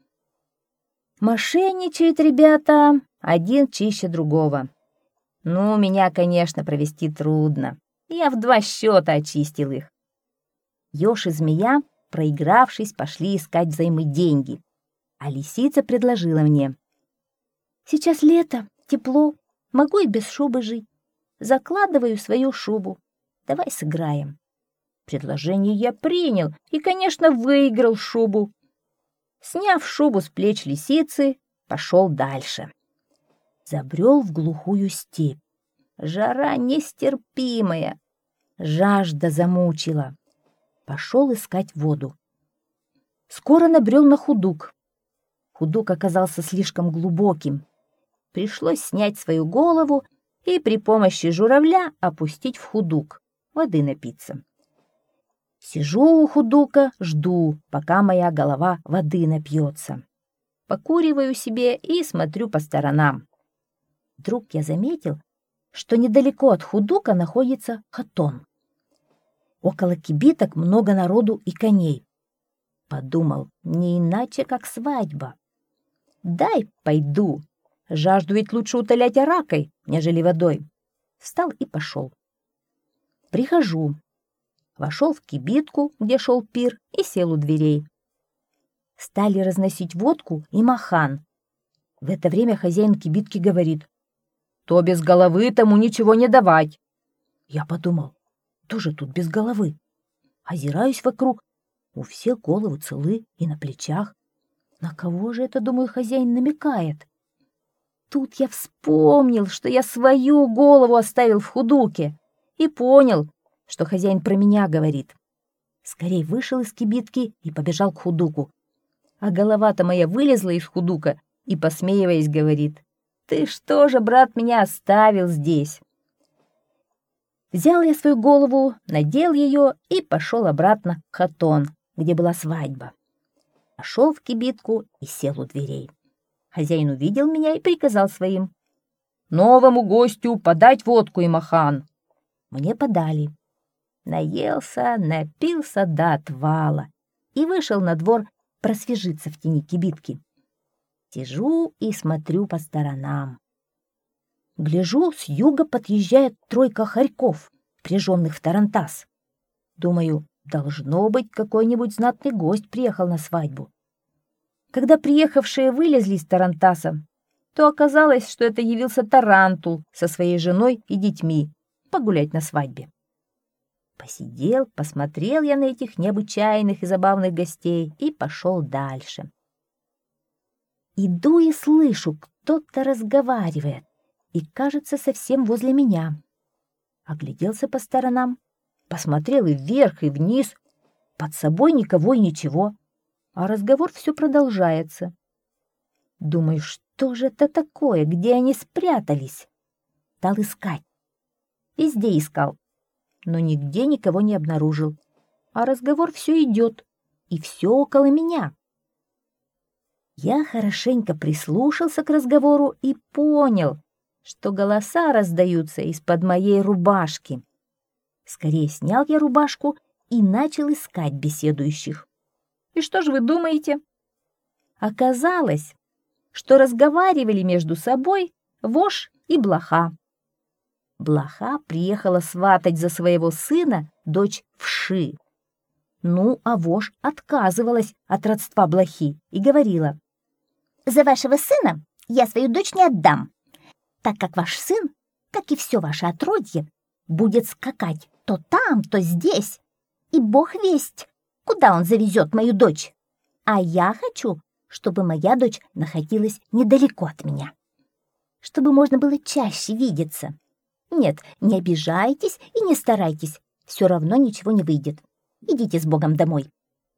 Мошенничают ребята, один чище другого. Ну, меня, конечно, провести трудно. Я в 2 счета очистил их. Еж и змея, проигравшись, пошли искать взаймы деньги. А лисица предложила мне: «Сейчас лето, тепло, могу и без шубы жить. Закладываю свою шубу. Давай сыграем». Предложение я принял и, конечно, выиграл шубу. Сняв шубу с плеч лисицы, пошел дальше. Забрел в глухую степь. Жара нестерпимая. Жажда замучила. Пошел искать воду. Скоро набрел на худук. Худук оказался слишком глубоким. Пришлось снять свою голову и при помощи журавля опустить в худук, воды напиться. Сижу у худука, жду, пока моя голова воды напьется. Покуриваю себе и смотрю по сторонам. Вдруг я заметил, что недалеко от худука находится хатон. Около кибиток много народу и коней. Подумал, не иначе, как свадьба. Дай пойду, Жажду ведь лучше утолять аракой, нежели водой. Встал и пошел. Прихожу. Вошел в кибитку, где шел пир, и сел у дверей. Стали разносить водку и махан. В это время хозяин кибитки говорит: «То без головы, тому ничего не давать». Я подумал: тоже тут без головы. Озираюсь вокруг. У всех головы целы и на плечах. На кого же это, думаю, хозяин намекает? Тут я вспомнил, что я свою голову оставил в худуке, и понял, что хозяин про меня говорит. Скорей вышел из кибитки и побежал к худуку. А голова-то моя вылезла из худука и, посмеиваясь, говорит: «Ты что же, брат, меня оставил здесь?» Взял я свою голову, надел ее и пошел обратно в хатон, где была свадьба. Пошел в кибитку и сел у дверей. Хозяин увидел меня и приказал своим: «Новому гостю подать водку и махан». Мне подали. Наелся, напился до отвала и вышел на двор просвежиться в тени кибитки. Сижу и смотрю по сторонам. Гляжу, с юга подъезжает тройка хорьков, впряженных в тарантас. Думаю, должно быть, какой-нибудь знатный гость приехал на свадьбу. Когда приехавшие вылезли из тарантаса, то оказалось, что это явился тарантул со своей женой и детьми погулять на свадьбе. Посидел, посмотрел я на этих необычайных и забавных гостей и пошел дальше. Иду и слышу, кто-то разговаривает, и, кажется, совсем возле меня. Огляделся по сторонам, посмотрел и вверх, и вниз, под собой никого и ничего, а разговор все продолжается. Думаю, что же это такое, где они спрятались? Стал искать. Везде искал, но нигде никого не обнаружил, а разговор все идет, и все около меня. Я хорошенько прислушался к разговору и понял, что голоса раздаются из-под моей рубашки. Скорее снял я рубашку и начал искать беседующих. И что же вы думаете? Оказалось, что разговаривали между собой вошь и блоха. Блоха приехала сватать за своего сына дочь Вши. Ну, а вошь отказывалась от родства блохи и говорила: «За вашего сына я свою дочь не отдам, так как ваш сын, как и все ваше отродье, будет скакать то там, то здесь, и бог весть, куда он завезет мою дочь. А я хочу, чтобы моя дочь находилась недалеко от меня, чтобы можно было чаще видеться. Нет, не обижайтесь и не старайтесь, все равно ничего не выйдет. Идите с Богом домой».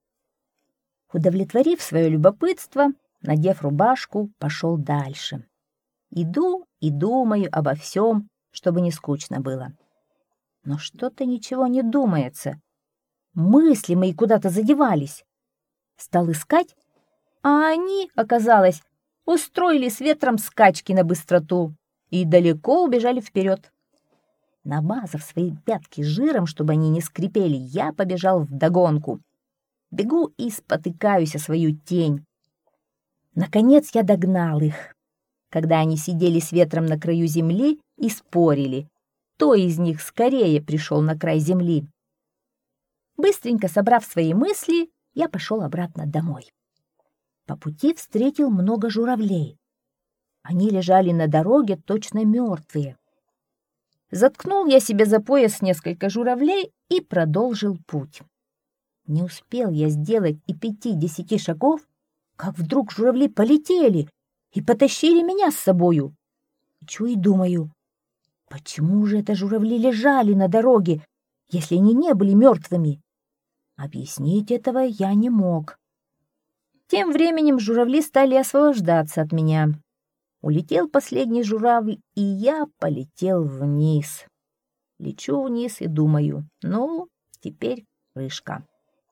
Удовлетворив свое любопытство, надев рубашку, пошел дальше. Иду и думаю обо всем, чтобы не скучно было. Но что-то ничего не думается. Мысли мои куда-то задевались. Стал искать, а они, оказалось, устроили с ветром скачки на быстроту и далеко убежали вперед. Намазав свои пятки жиром, чтобы они не скрипели, я побежал вдогонку. Бегу и спотыкаюсь о свою тень. Наконец я догнал их, когда они сидели с ветром на краю земли и спорили, кто из них скорее пришел на край земли. Быстренько собрав свои мысли, я пошел обратно домой. По пути встретил много журавлей. Они лежали на дороге, точно мертвые. Заткнул я себе за пояс несколько журавлей и продолжил путь. Не успел я сделать и 5-10 шагов, как вдруг журавли полетели и потащили меня с собою. Чу и думаю, почему же это журавли лежали на дороге, если они не были мертвыми? Объяснить этого я не мог. Тем временем журавли стали освобождаться от меня. Улетел последний журавль, и я полетел вниз. Лечу вниз и думаю, ну, теперь крышка.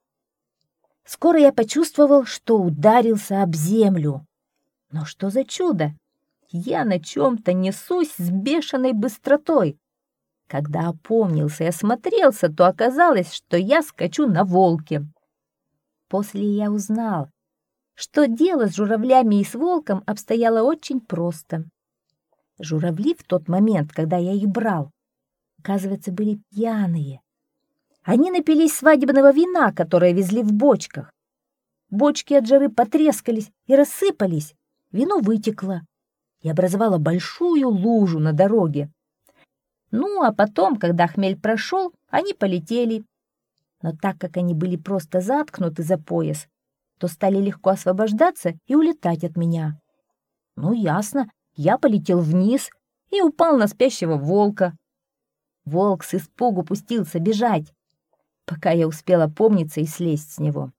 Скоро я почувствовал, что ударился об землю. Но что за чудо? Я на чем-то несусь с бешеной быстротой. Когда опомнился и осмотрелся, то оказалось, что я скачу на волке. После я узнал, что дело с журавлями и с волком обстояло очень просто. Журавли в тот момент, когда я их брал, оказывается, были пьяные. Они напились свадебного вина, которое везли в бочках. Бочки от жары потрескались и рассыпались, вино вытекло и образовало большую лужу на дороге. Ну, а потом, когда хмель прошел, они полетели. Но так как они были просто заткнуты за пояс, то стали легко освобождаться и улетать от меня. Ну, ясно, я полетел вниз и упал на спящего волка. Волк с испугу пустился бежать, пока я успела опомниться и слезть с него.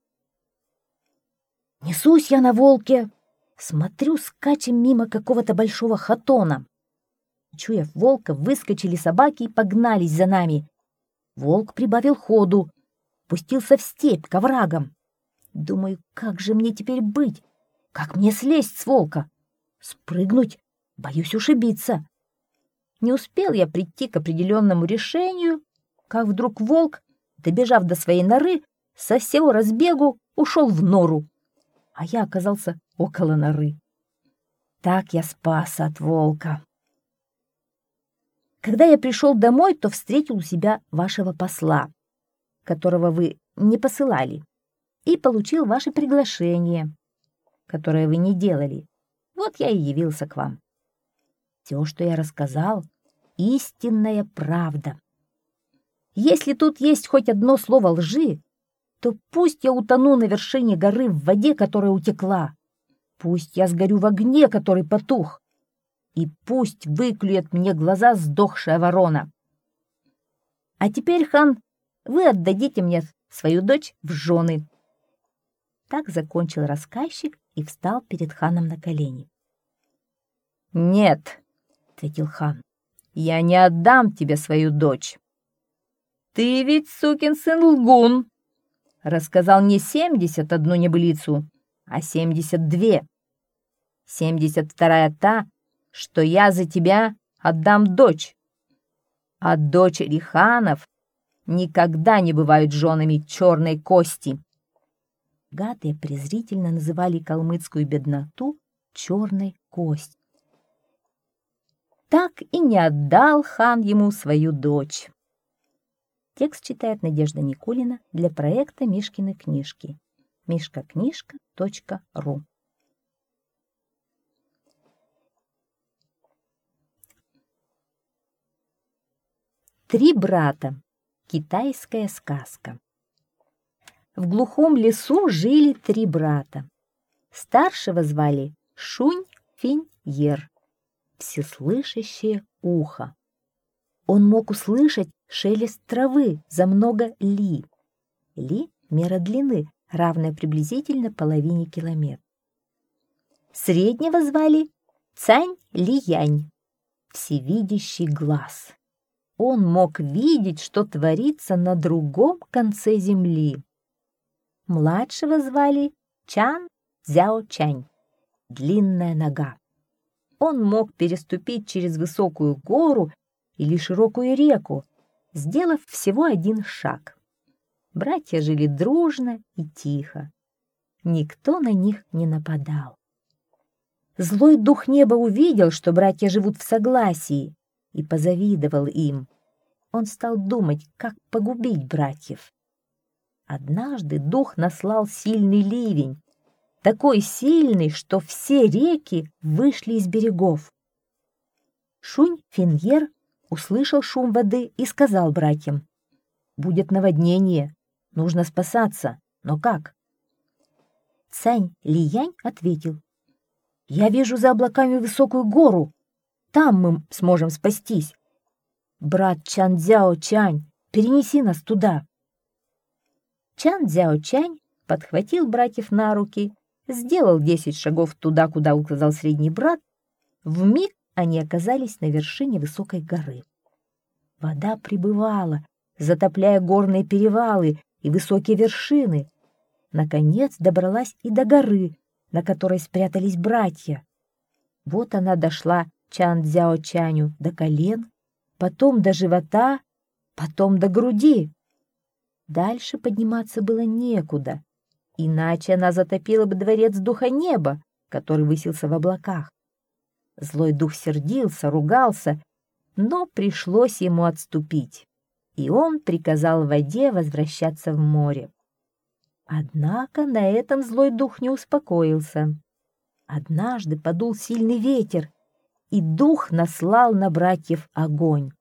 Несусь я на волке, смотрю, скачем мимо какого-то большого хатона. Чуяв волка, выскочили собаки и погнались за нами. Волк прибавил ходу, пустился в степь к оврагам. Думаю, как же мне теперь быть? Как мне слезть с волка? Спрыгнуть? Боюсь ушибиться. Не успел я прийти к определенному решению, как вдруг волк, добежав до своей норы, со всего разбегу ушел в нору, а я оказался около норы. Так я спасся от волка. Когда я пришел домой, то встретил у себя вашего посла, которого вы не посылали, и получил ваше приглашение, которое вы не делали. Вот я и явился к вам. Все, что я рассказал, истинная правда. Если тут есть хоть одно слово лжи, то пусть я утону на вершине горы в воде, которая утекла, пусть я сгорю в огне, который потух, и пусть выклюет мне глаза сдохшая ворона. А теперь, хан, вы отдадите мне свою дочь в жены. Так закончил рассказчик и встал перед ханом на колени. «Нет», — ответил хан, — «я не отдам тебе свою дочь. Ты ведь, сукин сын, лгун, рассказал не 71 небылицу, а 72. 72-я та, что я за тебя отдам дочь. А дочери ханов никогда не бывают женами черной кости». Гады презрительно называли калмыцкую бедноту черной костью. Так и не отдал хан ему свою дочь. Текст читает Надежда Никулина для проекта Мишкины книжки. mishkaknижка.ру. Три брата. Китайская сказка. В глухом лесу жили три брата. Старшего звали Шунь-Финь-Ер, всеслышащее ухо. Он мог услышать шелест травы за много ли. Ли — мера длины, равная приблизительно половине километра. Среднего звали Цань-Ли-Янь, всевидящий глаз. Он мог видеть, что творится на другом конце земли. Младшего звали Чан-Цзяо-Чань, длинная нога. Он мог переступить через высокую гору или широкую реку, сделав всего один шаг. Братья жили дружно и тихо. Никто на них не нападал. Злой дух неба увидел, что братья живут в согласии, и позавидовал им. Он стал думать, как погубить братьев. Однажды дух наслал сильный ливень, такой сильный, что все реки вышли из берегов. Шунь-Финь-Ер услышал шум воды и сказал братьям: «Будет наводнение, нужно спасаться, но как?» Цань-Ли-Янь ответил: «Я вижу за облаками высокую гору, там мы сможем спастись. Брат Чан-Цзяо-Чань, перенеси нас туда». Чан-Цзяо-Чань подхватил братьев на руки, сделал 10 шагов туда, куда указал средний брат. Вмиг они оказались на вершине высокой горы. Вода прибывала, затопляя горные перевалы и высокие вершины. Наконец добралась и до горы, на которой спрятались братья. Вот она дошла Чан-Цзяо-Чаню до колен, потом до живота, потом до груди. Дальше подниматься было некуда, иначе она затопила бы дворец духа неба, который высился в облаках. Злой дух сердился, ругался, но пришлось ему отступить, и он приказал воде возвращаться в море. Однако на этом злой дух не успокоился. Однажды подул сильный ветер, и дух наслал на братьев огонь.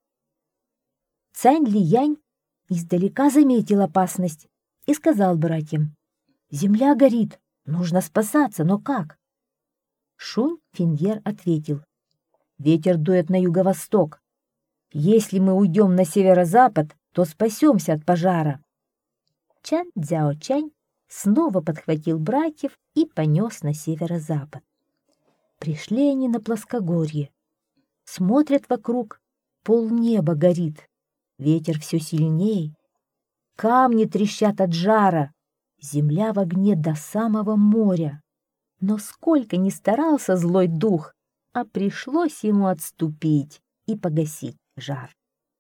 Цянь Лиянь издалека заметил опасность и сказал братьям: «Земля горит, нужно спасаться, но как?» Шунь Финьер ответил: «Ветер дует на юго-восток. Если мы уйдем на северо-запад, то спасемся от пожара». Чан Цзяо-чань снова подхватил братьев и понес на северо-запад. Пришли они на плоскогорье. Смотрят вокруг, полнеба горит, ветер все сильней, камни трещат от жара, земля в огне до самого моря. Но сколько ни старался злой дух, а пришлось ему отступить и погасить жар.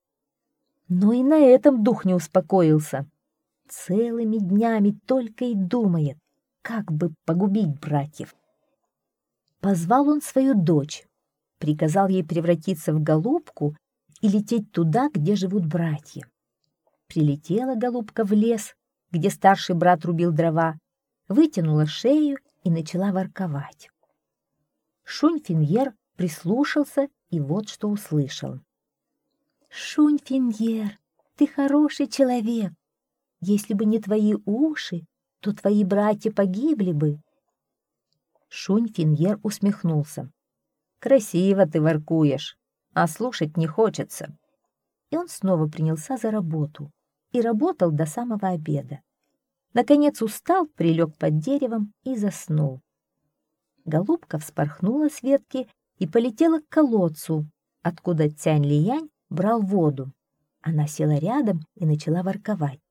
Но и на этом дух не успокоился. Целыми днями только и думает, как бы погубить братьев. Позвал он свою дочь, приказал ей превратиться в голубку и лететь туда, где живут братья. Прилетела голубка в лес, где старший брат рубил дрова, вытянула шею и начала ворковать. Шунь Финьер прислушался и вот что услышал. «Шунь Финьер, ты хороший человек. Если бы не твои уши, то твои братья погибли бы». Шунь Финьер усмехнулся. «Красиво ты воркуешь, а слушать не хочется». И он снова принялся за работу и работал до самого обеда. Наконец устал, прилег под деревом и заснул. Голубка вспорхнула с ветки и полетела к колодцу, откуда Цянь Лиянь брал воду. Она села рядом и начала ворковать.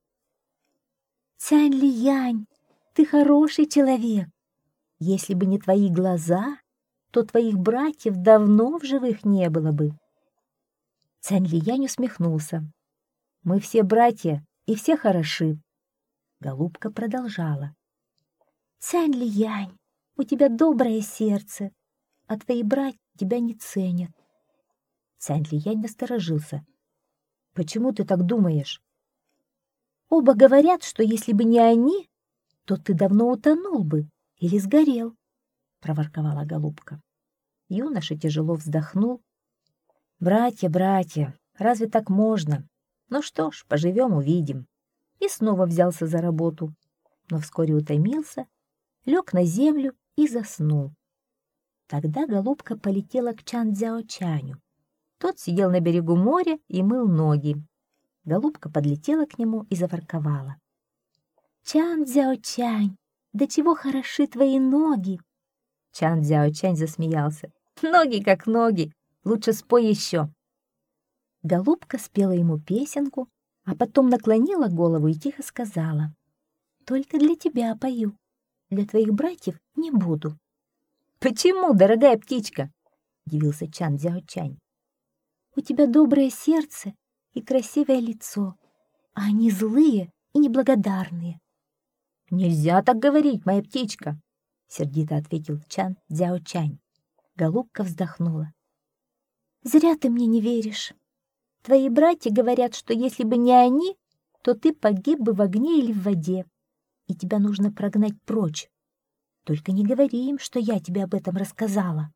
«Цянь Лиянь, ты хороший человек. Если бы не твои глаза, то твоих братьев давно в живых не было бы». Цянь Лиянь усмехнулся. «Мы все братья и все хороши». Голубка продолжала. «Цянь Лиянь, у тебя доброе сердце, а твои братья тебя не ценят». Цянь Лиянь насторожился. «Почему ты так думаешь?» «Оба говорят, что если бы не они, то ты давно утонул бы или сгорел», — проворковала голубка. Юноша тяжело вздохнул. «Братья, братья, разве так можно? Ну что ж, поживем, увидим». И снова взялся за работу, но вскоре утомился, лег на землю и заснул. Тогда голубка полетела к Чан Цзяо-чаню. Тот сидел на берегу моря и мыл ноги. Голубка подлетела к нему и заворковала. «Чан Цзяо-чань, да чего хороши твои ноги!» Чан Цзяо-чань засмеялся. «Ноги как ноги, лучше спой еще». Голубка спела ему песенку, а потом наклонила голову и тихо сказала: «Только для тебя пою, для твоих братьев не буду». «Почему, дорогая птичка?» — удивился Чан Цзяо-чань. «У тебя доброе сердце и красивое лицо, а они злые и неблагодарные». «Нельзя так говорить, моя птичка», — сердито ответил Чан Цзяо-чань. Голубка вздохнула. «Зря ты мне не веришь. Твои братья говорят, что если бы не они, то ты погиб бы в огне или в воде, и тебя нужно прогнать прочь. Только не говори им, что я тебе об этом рассказала».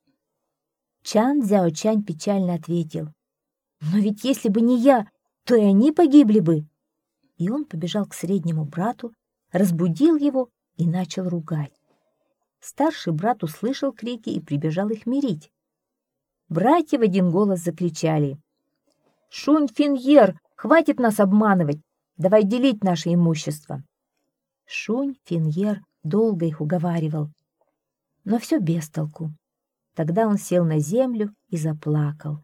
Чан Цзяо-чань печально ответил: «Но ведь если бы не я, то и они погибли бы». И он побежал к среднему брату, разбудил его и начал ругать. Старший брат услышал крики и прибежал их мирить. Братья в один голос закричали: «Шунь Финьер, хватит нас обманывать! Давай делить наше имущество!» Шунь Финьер долго их уговаривал, но все без толку. Тогда он сел на землю и заплакал.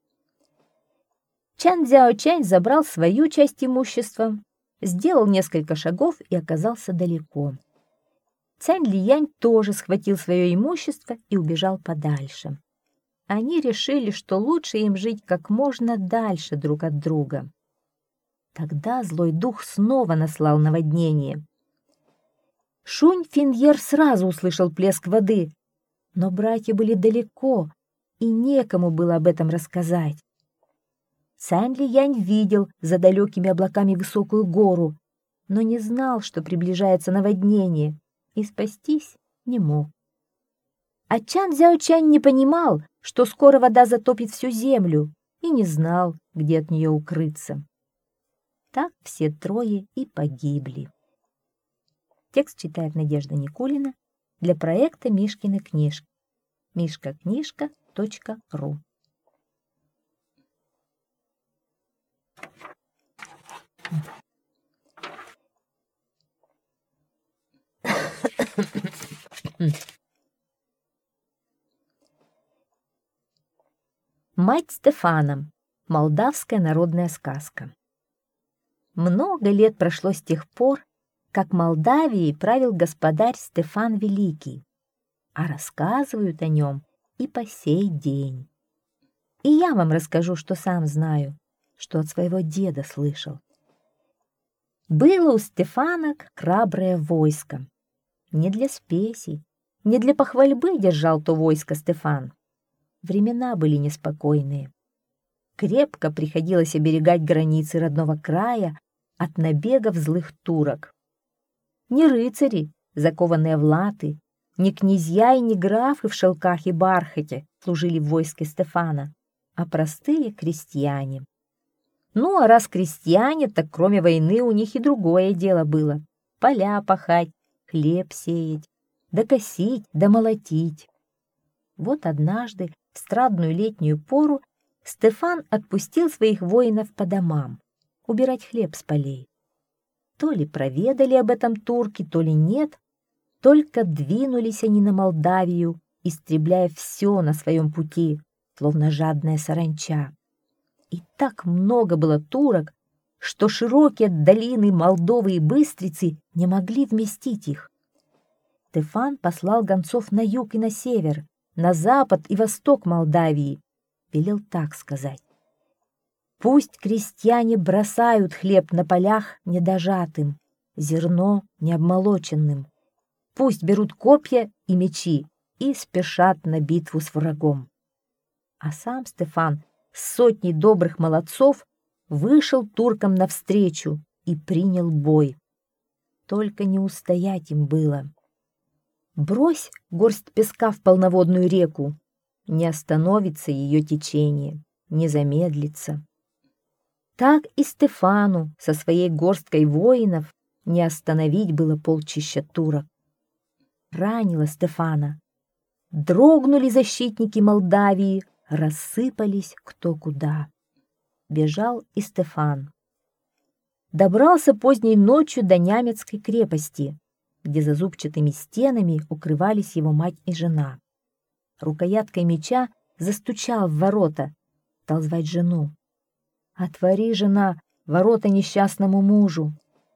Чан Цзяо-чань забрал свою часть имущества, сделал несколько шагов и оказался далеко. Цянь Лиянь тоже схватил свое имущество и убежал подальше. Они решили, что лучше им жить как можно дальше друг от друга. Тогда злой дух снова наслал наводнение. Шунь-Финьер сразу услышал плеск воды, но братья были далеко, и некому было об этом рассказать. Цянь-Лиянь видел за далекими облаками высокую гору, но не знал, что приближается наводнение, и спастись не мог. А Чан-Цзяо-Чань не понимал, что скоро вода затопит всю землю, и не знал, где от нее укрыться. Так все трое и погибли. Текст читает Надежда Никулина для проекта «Мишкины книжки». mishkaknижка.ру. Мать Стефана. Молдавская народная сказка. Много лет прошло с тех пор, как Молдавией правил господарь Стефан Великий, а рассказывают о нем и по сей день. И я вам расскажу, что сам знаю, что от своего деда слышал. Было у Стефана храброе войско. Не для спесей, не для похвальбы держал то войско Стефан. Времена были неспокойные. Крепко приходилось оберегать границы родного края от набегов злых турок. Ни рыцари, закованные в латы, ни князья и ни графы в шелках и бархате служили в войске Стефана, а простые крестьяне. Ну, а раз крестьяне, так кроме войны у них и другое дело было: поля пахать, хлеб сеять, да косить, да молотить. Вот однажды, в страдную летнюю пору, Стефан отпустил своих воинов по домам убирать хлеб с полей. То ли проведали об этом турки, то ли нет, только двинулись они на Молдавию, истребляя все на своем пути, словно жадная саранча. И так много было турок, что широкие долины Молдовы и Быстрицы не могли вместить их. Стефан послал гонцов на юг и на север, на запад и восток Молдавии. Велел так сказать: пусть крестьяне бросают хлеб на полях недожатым, зерно необмолоченным. Пусть берут копья и мечи и спешат на битву с врагом. А сам Стефан с сотней добрых молодцов вышел туркам навстречу и принял бой. Только не устоять им было. Брось горсть песка в полноводную реку, не остановится ее течение, не замедлится. Так и Стефану со своей горсткой воинов не остановить было полчища турок. Ранило Стефана. Дрогнули защитники Молдавии, рассыпались кто куда. Бежал и Стефан. Добрался поздней ночью до Нямецкой крепости, где за зубчатыми стенами укрывались его мать и жена. Рукояткой меча застучал в ворота, стал звать жену. «Отвори, жена, ворота несчастному мужу!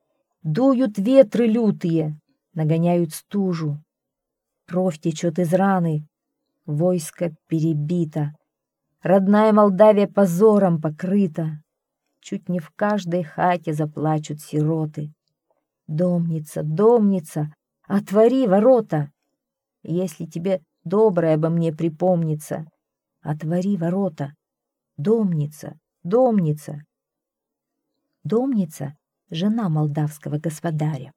Дуют ветры лютые, нагоняют стужу. Кровь течет из раны, войско перебито. Родная Молдавия позором покрыта. Чуть не в каждой хате заплачут сироты. Домница, домница, отвори ворота! Если тебе доброе обо мне припомнится, отвори ворота! Домница, домница!» Домница — жена молдавского господаря.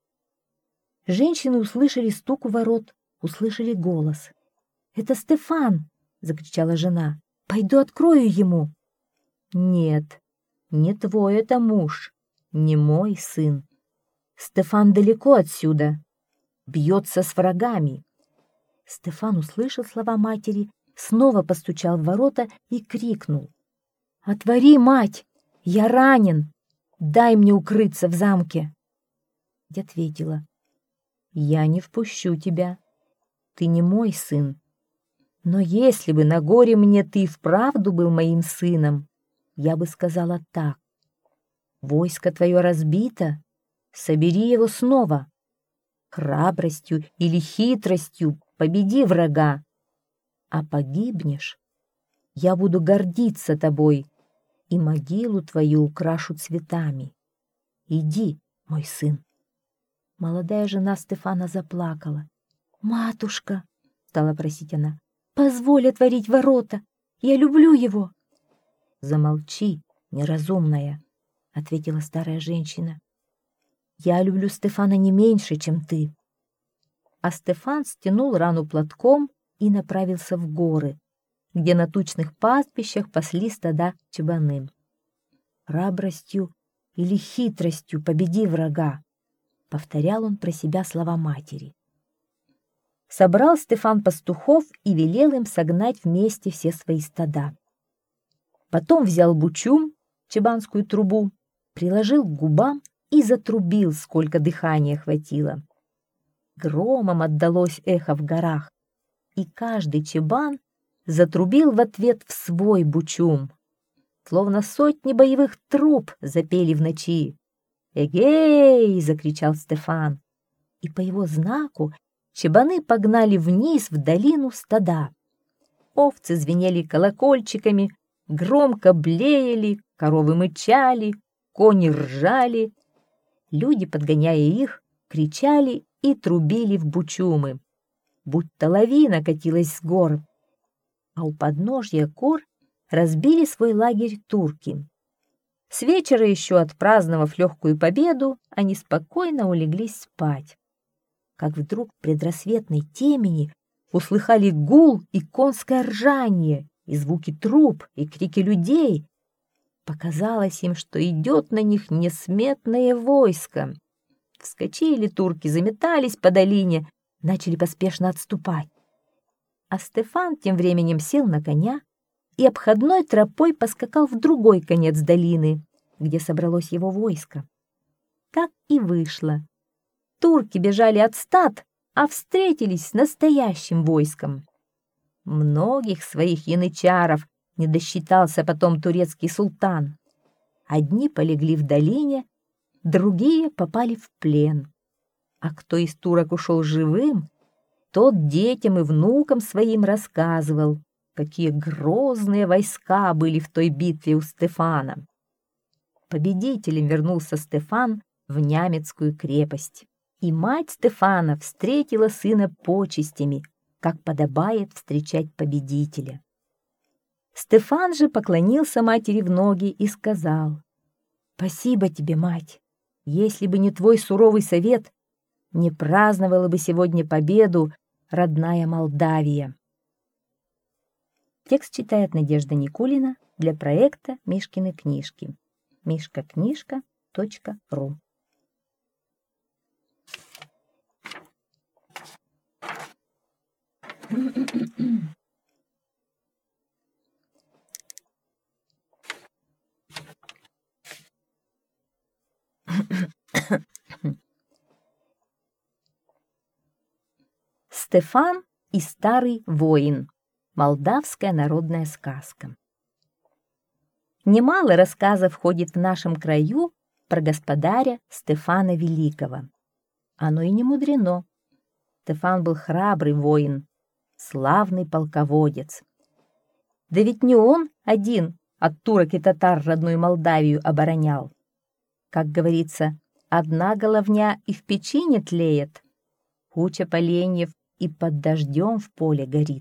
Женщины услышали стук у ворот, услышали голос. «Это Стефан!» — закричала жена. «Пойду открою ему!» «Нет, не твой это муж, не мой сын. Стефан далеко отсюда, бьется с врагами». Стефан услышал слова матери, снова постучал в ворота и крикнул: «Отвори, мать! Я ранен! Дай мне укрыться в замке!» И ответила: «Я не впущу тебя. Ты не мой сын. Но если бы на горе мне ты и вправду был моим сыном, я бы сказала так: войско твое разбито, собери его снова. Храбростью или хитростью победи врага. А погибнешь, я буду гордиться тобой, и могилу твою украшу цветами. Иди, мой сын». Молодая жена Стефана заплакала. «Матушка», — стала просить она, — «позволь отворить ворота, я люблю его». «Замолчи, неразумная», — ответила старая женщина. «Я люблю Стефана не меньше, чем ты». А Стефан стянул рану платком и направился в горы, где на тучных пастбищах пасли стада чабаны. «Храбростью или хитростью победи врага», — повторял он про себя слова матери. Собрал Стефан пастухов и велел им согнать вместе все свои стада. Потом взял бучум, чабанскую трубу, приложил к губам и затрубил, сколько дыхания хватило. Громом отдалось эхо в горах, и каждый чабан затрубил в ответ в свой бучум. Словно сотни боевых труб запели в ночи. «Эгей!» — закричал Стефан. И по его знаку чабаны погнали вниз в долину стада. Овцы звенели колокольчиками, громко блеяли, коровы мычали, кони ржали. Люди, подгоняя их, кричали и трубили в бучумы. Будто лавина катилась с гор, а у подножья гор разбили свой лагерь турки. С вечера еще отпраздновав легкую победу, они спокойно улеглись спать. Как вдруг в предрассветной темени услыхали гул и конское ржание, и звуки труб, и крики людей. Показалось им, что идет на них несметное войско. Вскочили турки, заметались по долине, начали поспешно отступать. А Стефан тем временем сел на коня и обходной тропой поскакал в другой конец долины, где собралось его войско. Так и вышло. Турки бежали от стад, а встретились с настоящим войском. Многих своих янычаров не досчитался потом турецкий султан. Одни полегли в долине, другие попали в плен. А кто из турок ушел живым, тот детям и внукам своим рассказывал, какие грозные войска были в той битве у Стефана. Победителем вернулся Стефан в Нямецкую крепость, и мать Стефана встретила сына почестями, как подобает встречать победителя. Стефан же поклонился матери в ноги и сказал: «Спасибо тебе, мать! Если бы не твой суровый совет, не праздновала бы сегодня победу родная Молдавия». Текст читает Надежда Никулина для проекта «Мишкины книжки». mishkaknижка.ру. Стефан и старый воин. Молдавская народная сказка. Немало рассказов ходит в нашем краю про господаря Стефана Великого. Оно и не мудрено. Стефан был храбрый воин, славный полководец. Да ведь не он один от турок и татар родную Молдавию оборонял. Как говорится, одна головня и в печи не тлеет, куча поленьев и под дождем в поле горит.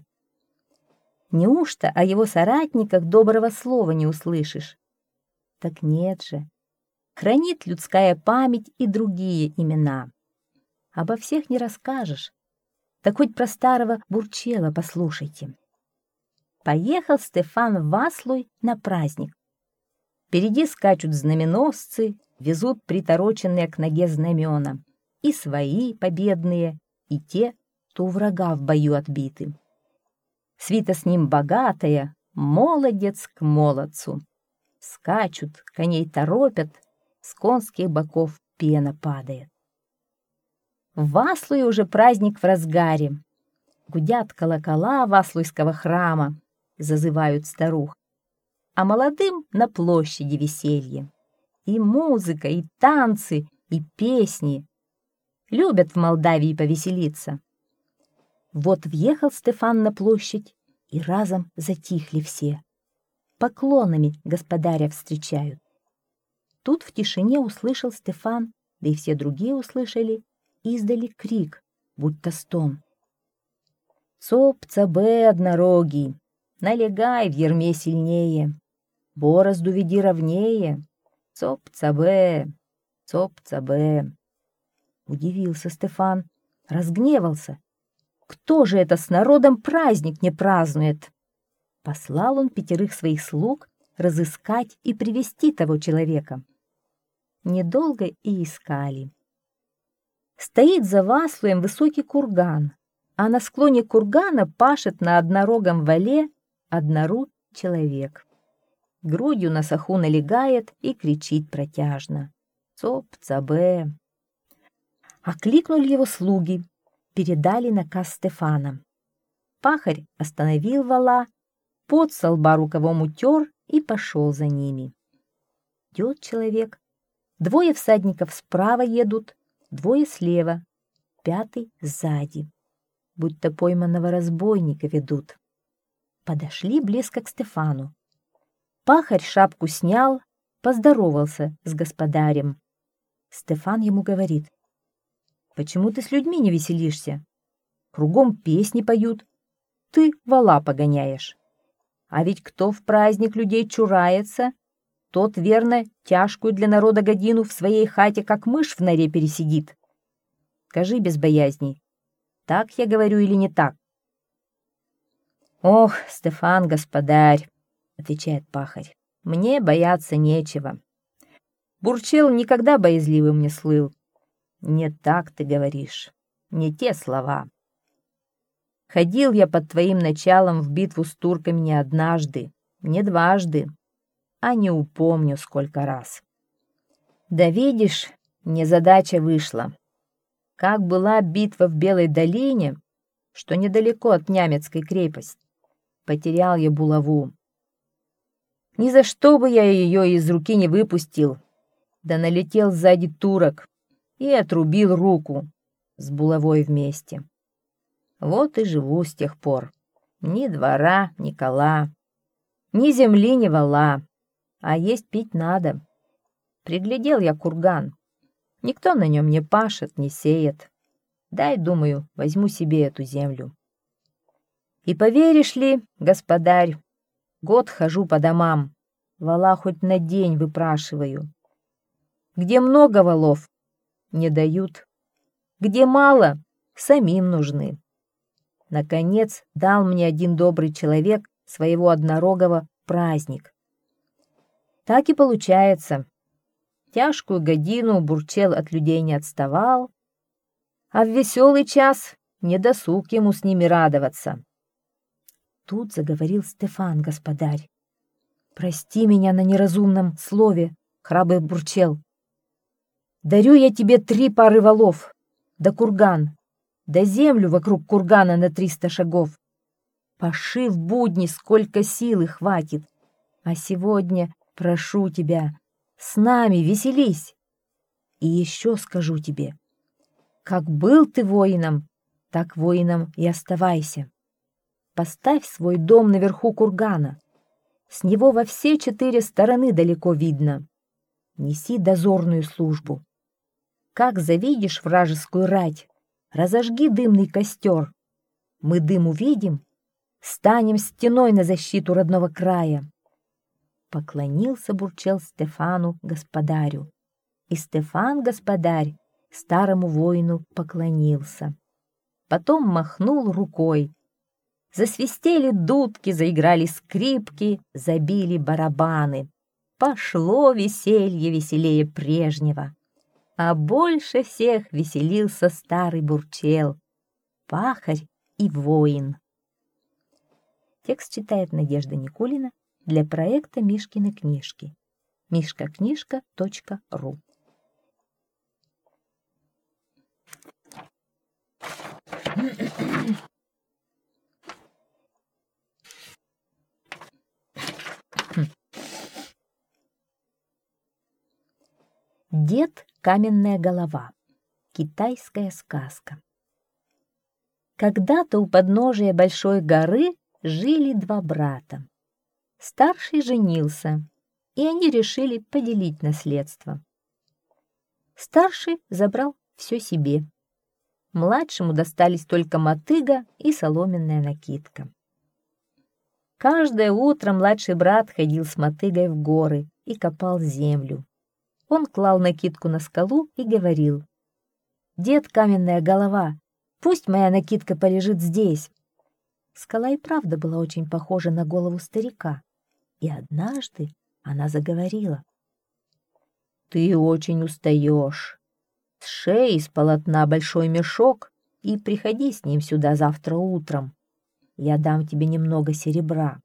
Неужто о его соратниках доброго слова не услышишь? Так нет же. Хранит людская память и другие имена. Обо всех не расскажешь. Так хоть про старого Бурчела послушайте. Поехал Стефан в Васлуй на праздник. Впереди скачут знаменосцы, везут притороченные к ноге знамена. И свои победные, и те, что у врага в бою отбиты. Свита с ним богатая, молодец к молодцу. Скачут, коней торопят, с конских боков пена падает. В Васлуе уже праздник в разгаре. Гудят колокола Васлуйского храма, зазывают старух. А молодым на площади веселье. И музыка, и танцы, и песни. Любят в Молдавии повеселиться. Вот въехал Стефан на площадь, и разом затихли все. Поклонами господаря встречают. Тут в тишине услышал Стефан, да и все другие услышали, издали крик, будто стон. Цоп-цабе однорогий, налегай в ерме сильнее, борозду веди ровнее, цоп-цабе, цоп-цабе. Удивился Стефан, разгневался. Кто же это с народом праздник не празднует? Послал он 5 своих слуг разыскать и привести того человека. Недолго и искали. Стоит за Васлуем высокий курган, а на склоне кургана пашет на однорогом вале однору человек. Грудью на саху налегает и кричит протяжно. Цоп-цабе. Окликнули его слуги, передали наказ Стефана. Пахарь остановил вала, пот со лба рукавом утер и пошел за ними. Идет человек. 2 всадников справа едут, 2 слева, 5 сзади. Будто пойманного разбойника ведут. Подошли близко к Стефану. Пахарь шапку снял, поздоровался с господарем. Стефан ему говорит: «Почему ты с людьми не веселишься? Кругом песни поют, ты вола погоняешь. А ведь кто в праздник людей чурается, тот, верно, тяжкую для народа годину в своей хате, как мышь в норе, пересидит. Скажи без боязни, так я говорю или не так?» «Ох, Стефан, господарь, — отвечает пахарь, — мне бояться нечего. Бурчел никогда боязливым не слыл. Не так ты говоришь, не те слова. Ходил я под твоим началом в битву с турками не однажды, не дважды, а не упомню сколько раз. Да видишь, незадача вышла. Как была битва в Белой долине, что недалеко от Нямецкой крепости, потерял я булаву. Ни за что бы я ее из руки не выпустил, да налетел сзади турок и отрубил руку с булавой вместе. Вот и живу с тех пор. Ни двора, ни кола, ни земли, ни вола, а есть пить надо. Приглядел я курган. Никто на нем не пашет, не сеет. Дай, думаю, возьму себе эту землю. И поверишь ли, господарь, год хожу по домам, вола хоть на день выпрашиваю. Где много волов, не дают. Где мало, самим нужны. Наконец дал мне один добрый человек своего однорогого праздник. Так и получается. Тяжкую годину бурчел от людей не отставал, а в веселый час не досуг ему с ними радоваться. Тут заговорил Стефан, господарь. «Прости меня на неразумном слове, храбрый бурчел. Дарю я тебе 3 пары волов, да курган, да землю вокруг кургана на 300 шагов. Паши в будни, сколько силы хватит, а сегодня прошу тебя, с нами веселись. И еще скажу тебе, как был ты воином, так воином и оставайся. Поставь свой дом наверху кургана, с него во все 4 стороны далеко видно. Неси дозорную службу. Как завидишь вражескую рать, разожги дымный костер. Мы дым увидим, станем стеной на защиту родного края». Поклонился бурчел Стефану господарю, и Стефан господарь старому воину поклонился. Потом махнул рукой. Засвистели дудки, заиграли скрипки, забили барабаны. Пошло веселье веселее прежнего. А больше всех веселился старый бурчел, пахарь и воин. Текст читает Надежда Никулина для проекта Мишкины книжки. mishkaknижка.ру. Дед Каменная голова. Китайская сказка. Когда-то у подножия большой горы жили 2 брата. Старший женился, и они решили поделить наследство. Старший забрал все себе Младшему достались только мотыга и соломенная накидка. Каждое утро младший брат ходил с мотыгой в горы и копал землю. Он клал накидку на скалу и говорил: «Дед, каменная голова, пусть моя накидка полежит здесь». Скала и правда была очень похожа на голову старика, и однажды она заговорила: «Ты очень устаешь. Сшей из полотна большой мешок и приходи с ним сюда завтра утром. Я дам тебе немного серебра».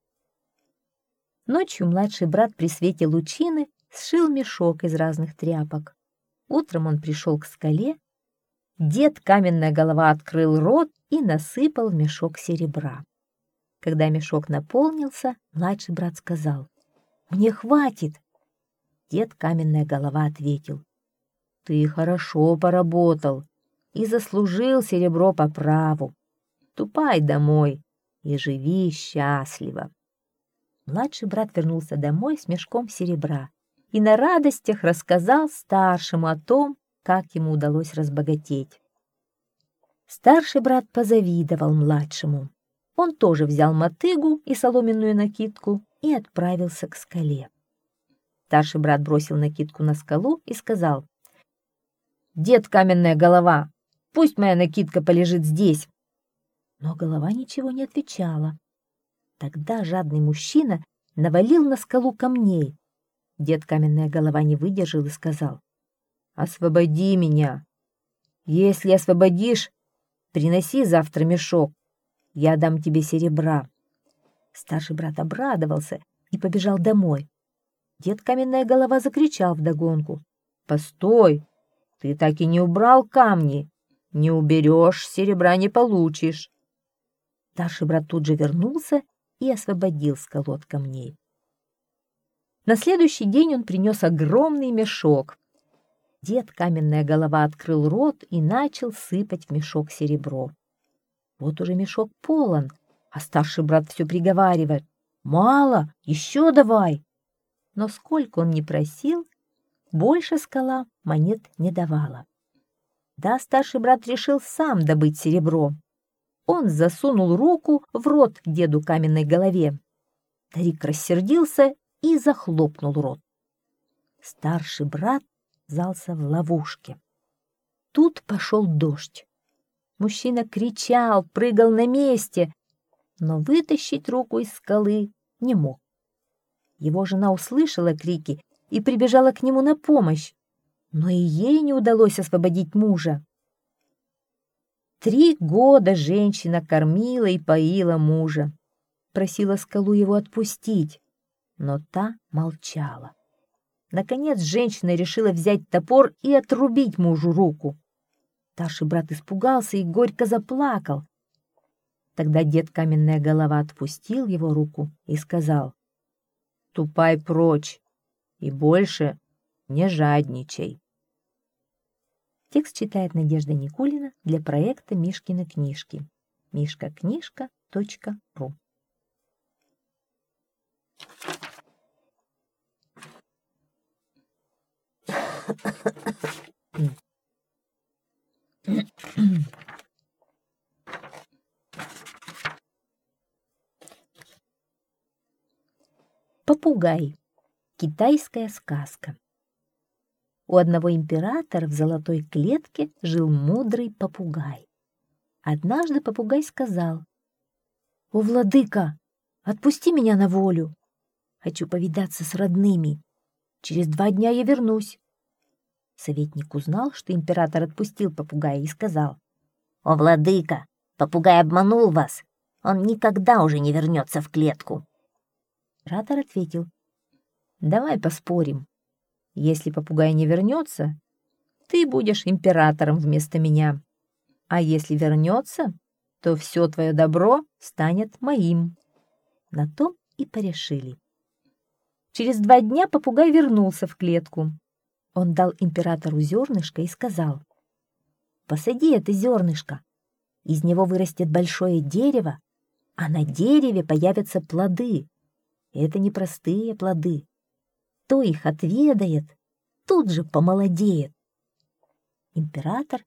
Ночью младший брат при свете лучины сшил мешок из разных тряпок. Утром он пришел к скале. Дед, каменная голова, открыл рот и насыпал в мешок серебра. Когда мешок наполнился, младший брат сказал: «Мне хватит». Дед, каменная голова, ответил: «Ты хорошо поработал и заслужил серебро по праву. Ступай домой и живи счастливо». Младший брат вернулся домой с мешком серебра и на радостях рассказал старшему о том, как ему удалось разбогатеть. Старший брат позавидовал младшему. Он тоже взял мотыгу и соломенную накидку и отправился к скале. Старший брат бросил накидку на скалу и сказал: «Дед, каменная голова, пусть моя накидка полежит здесь». Но голова ничего не отвечала. Тогда жадный мужчина навалил на скалу камней. Дед, каменная голова, не выдержал и сказал: «Освободи меня. Если освободишь, приноси завтра мешок. Я дам тебе серебра». Старший брат обрадовался и побежал домой. Дед, каменная голова, закричал вдогонку: «Постой! Ты так и не убрал камни. Не уберешь, серебра не получишь». Старший брат тут же вернулся и освободил скалу от камней. На следующий день он принес огромный мешок. Дед, каменная голова, открыл рот и начал сыпать в мешок серебро. Вот уже мешок полон, а старший брат все приговаривает: «Мало, еще давай». Но сколько он ни просил, больше скала монет не давала. Да, старший брат решил сам добыть серебро. Он засунул руку в рот к деду каменной голове. Старик рассердился и захлопнул рот. Старший брат оказался в ловушке. Тут пошел дождь. Мужчина кричал, прыгал на месте, но вытащить руку из скалы не мог. Его жена услышала крики и прибежала к нему на помощь, но и ей не удалось освободить мужа. 3 года женщина кормила и поила мужа, просила скалу его отпустить, но та молчала. Наконец женщина решила взять топор и отрубить мужу руку. Старший брат испугался и горько заплакал. Тогда дед каменная голова отпустил его руку и сказал: «Ступай прочь и больше не жадничай». Текст читает Надежда Никулина для проекта «Мишкины книжки». mishkaknижка.ру. Попугай. Китайская сказка. У одного императора в золотой клетке жил мудрый попугай. Однажды попугай сказал: «О, владыка, отпусти меня на волю. Хочу повидаться с родными. Через 2 дня я вернусь». Советник узнал, что император отпустил попугая, и сказал: «О, владыка, попугай обманул вас. Он никогда уже не вернется в клетку». Император ответил: «Давай поспорим. Если попугай не вернется, ты будешь императором вместо меня. А если вернется, то все твое добро станет моим». На том и порешили. Через 2 дня попугай вернулся в клетку. Он дал императору зернышко и сказал: «Посади это зернышко. Из него вырастет большое дерево, а на дереве появятся плоды. Это не простые плоды. Кто их отведает, тут же помолодеет». Император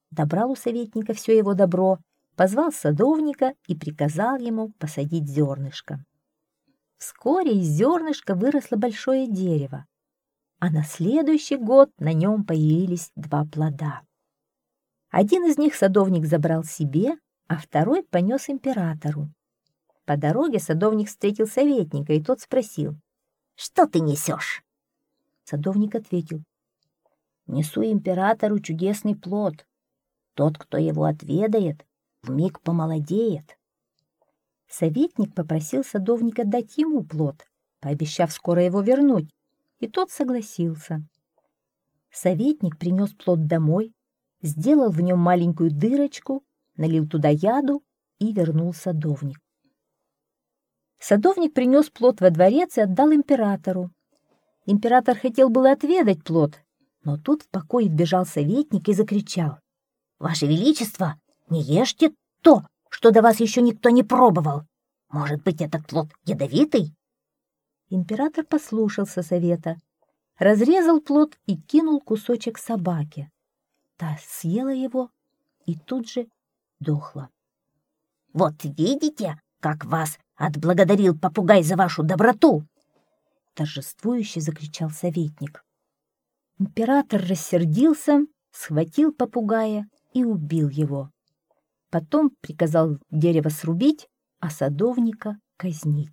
Добрал у советника все его добро, позвал садовника и приказал ему посадить зернышко. Вскоре из зернышка выросло большое дерево, а на следующий год на нем появились 2 плода. Один из них садовник забрал себе, а второй понес императору. По дороге садовник встретил советника, и тот спросил: «Что ты несешь?» Садовник ответил: «Несу императору чудесный плод. Тот, кто его отведает, вмиг помолодеет». Советник попросил садовника дать ему плод, пообещав скоро его вернуть, и тот согласился. Советник принес плод домой, сделал в нем маленькую дырочку, налил туда яду и вернул садовник. Садовник принес плод во дворец и отдал императору. Император хотел было отведать плод, но тут в покой вбежал советник и закричал: «Ваше Величество, не ешьте то, что до вас еще никто не пробовал. Может быть, этот плод ядовитый?» Император послушался совета, разрезал плод и кинул кусочек собаке. Та съела его и тут же дохла. «Вот видите, как вас отблагодарил попугай за вашу доброту!» Торжествующе закричал советник. Император рассердился, схватил попугая и убил его. Потом приказал дерево срубить, а садовника казнить.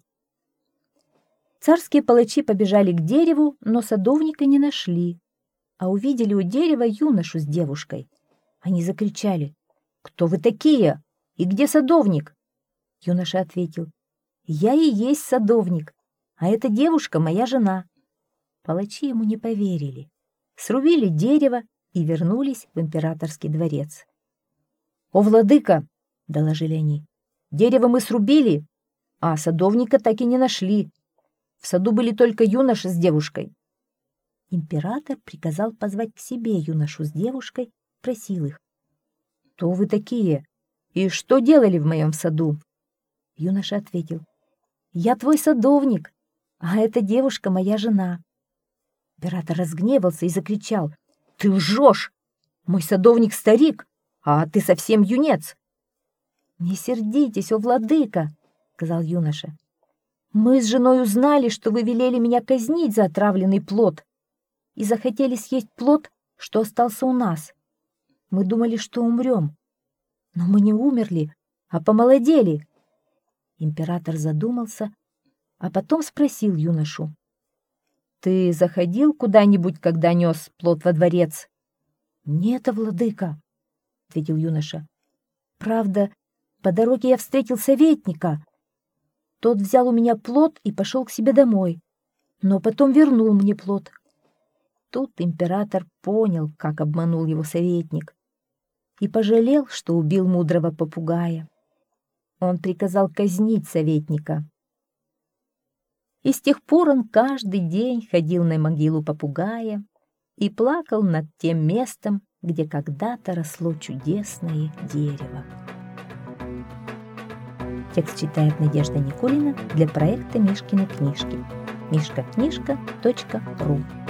Царские палачи побежали к дереву, но садовника не нашли, а увидели у дерева юношу с девушкой. Они закричали: «Кто вы такие? И где садовник?» Юноша ответил: «Я и есть садовник, а эта девушка моя жена». Палачи ему не поверили, срубили дерево и вернулись в императорский дворец. «О, владыка!» — доложили они. «Дерево мы срубили, а садовника так и не нашли. В саду были только юноша с девушкой». Император приказал позвать к себе юношу с девушкой, просил их: «Кто вы такие и что делали в моем саду?» Юноша ответил: «Я твой садовник, а эта девушка моя жена». Император разгневался и закричал: «Ты лжешь! Мой садовник старик, а ты совсем юнец!» «Не сердитесь, о владыка!» — сказал юноша. «Мы с женой узнали, что вы велели меня казнить за отравленный плод, и захотели съесть плод, что остался у нас. Мы думали, что умрем, но мы не умерли, а помолодели». Император задумался, а потом спросил юношу: «Ты заходил куда-нибудь, когда нес плод во дворец?» «Нет, владыка», — ответил юноша. «Правда, по дороге я встретил советника. Тот взял у меня плод и пошел к себе домой, но потом вернул мне плод». Тут император понял, как обманул его советник, и пожалел, что убил мудрого попугая. Он приказал казнить советника. И с тех пор он каждый день ходил на могилу попугая и плакал над тем местом, где когда-то росло чудесное дерево. Текст читает Надежда Никулина для проекта Мишкины книжки. mishkaknижка.ру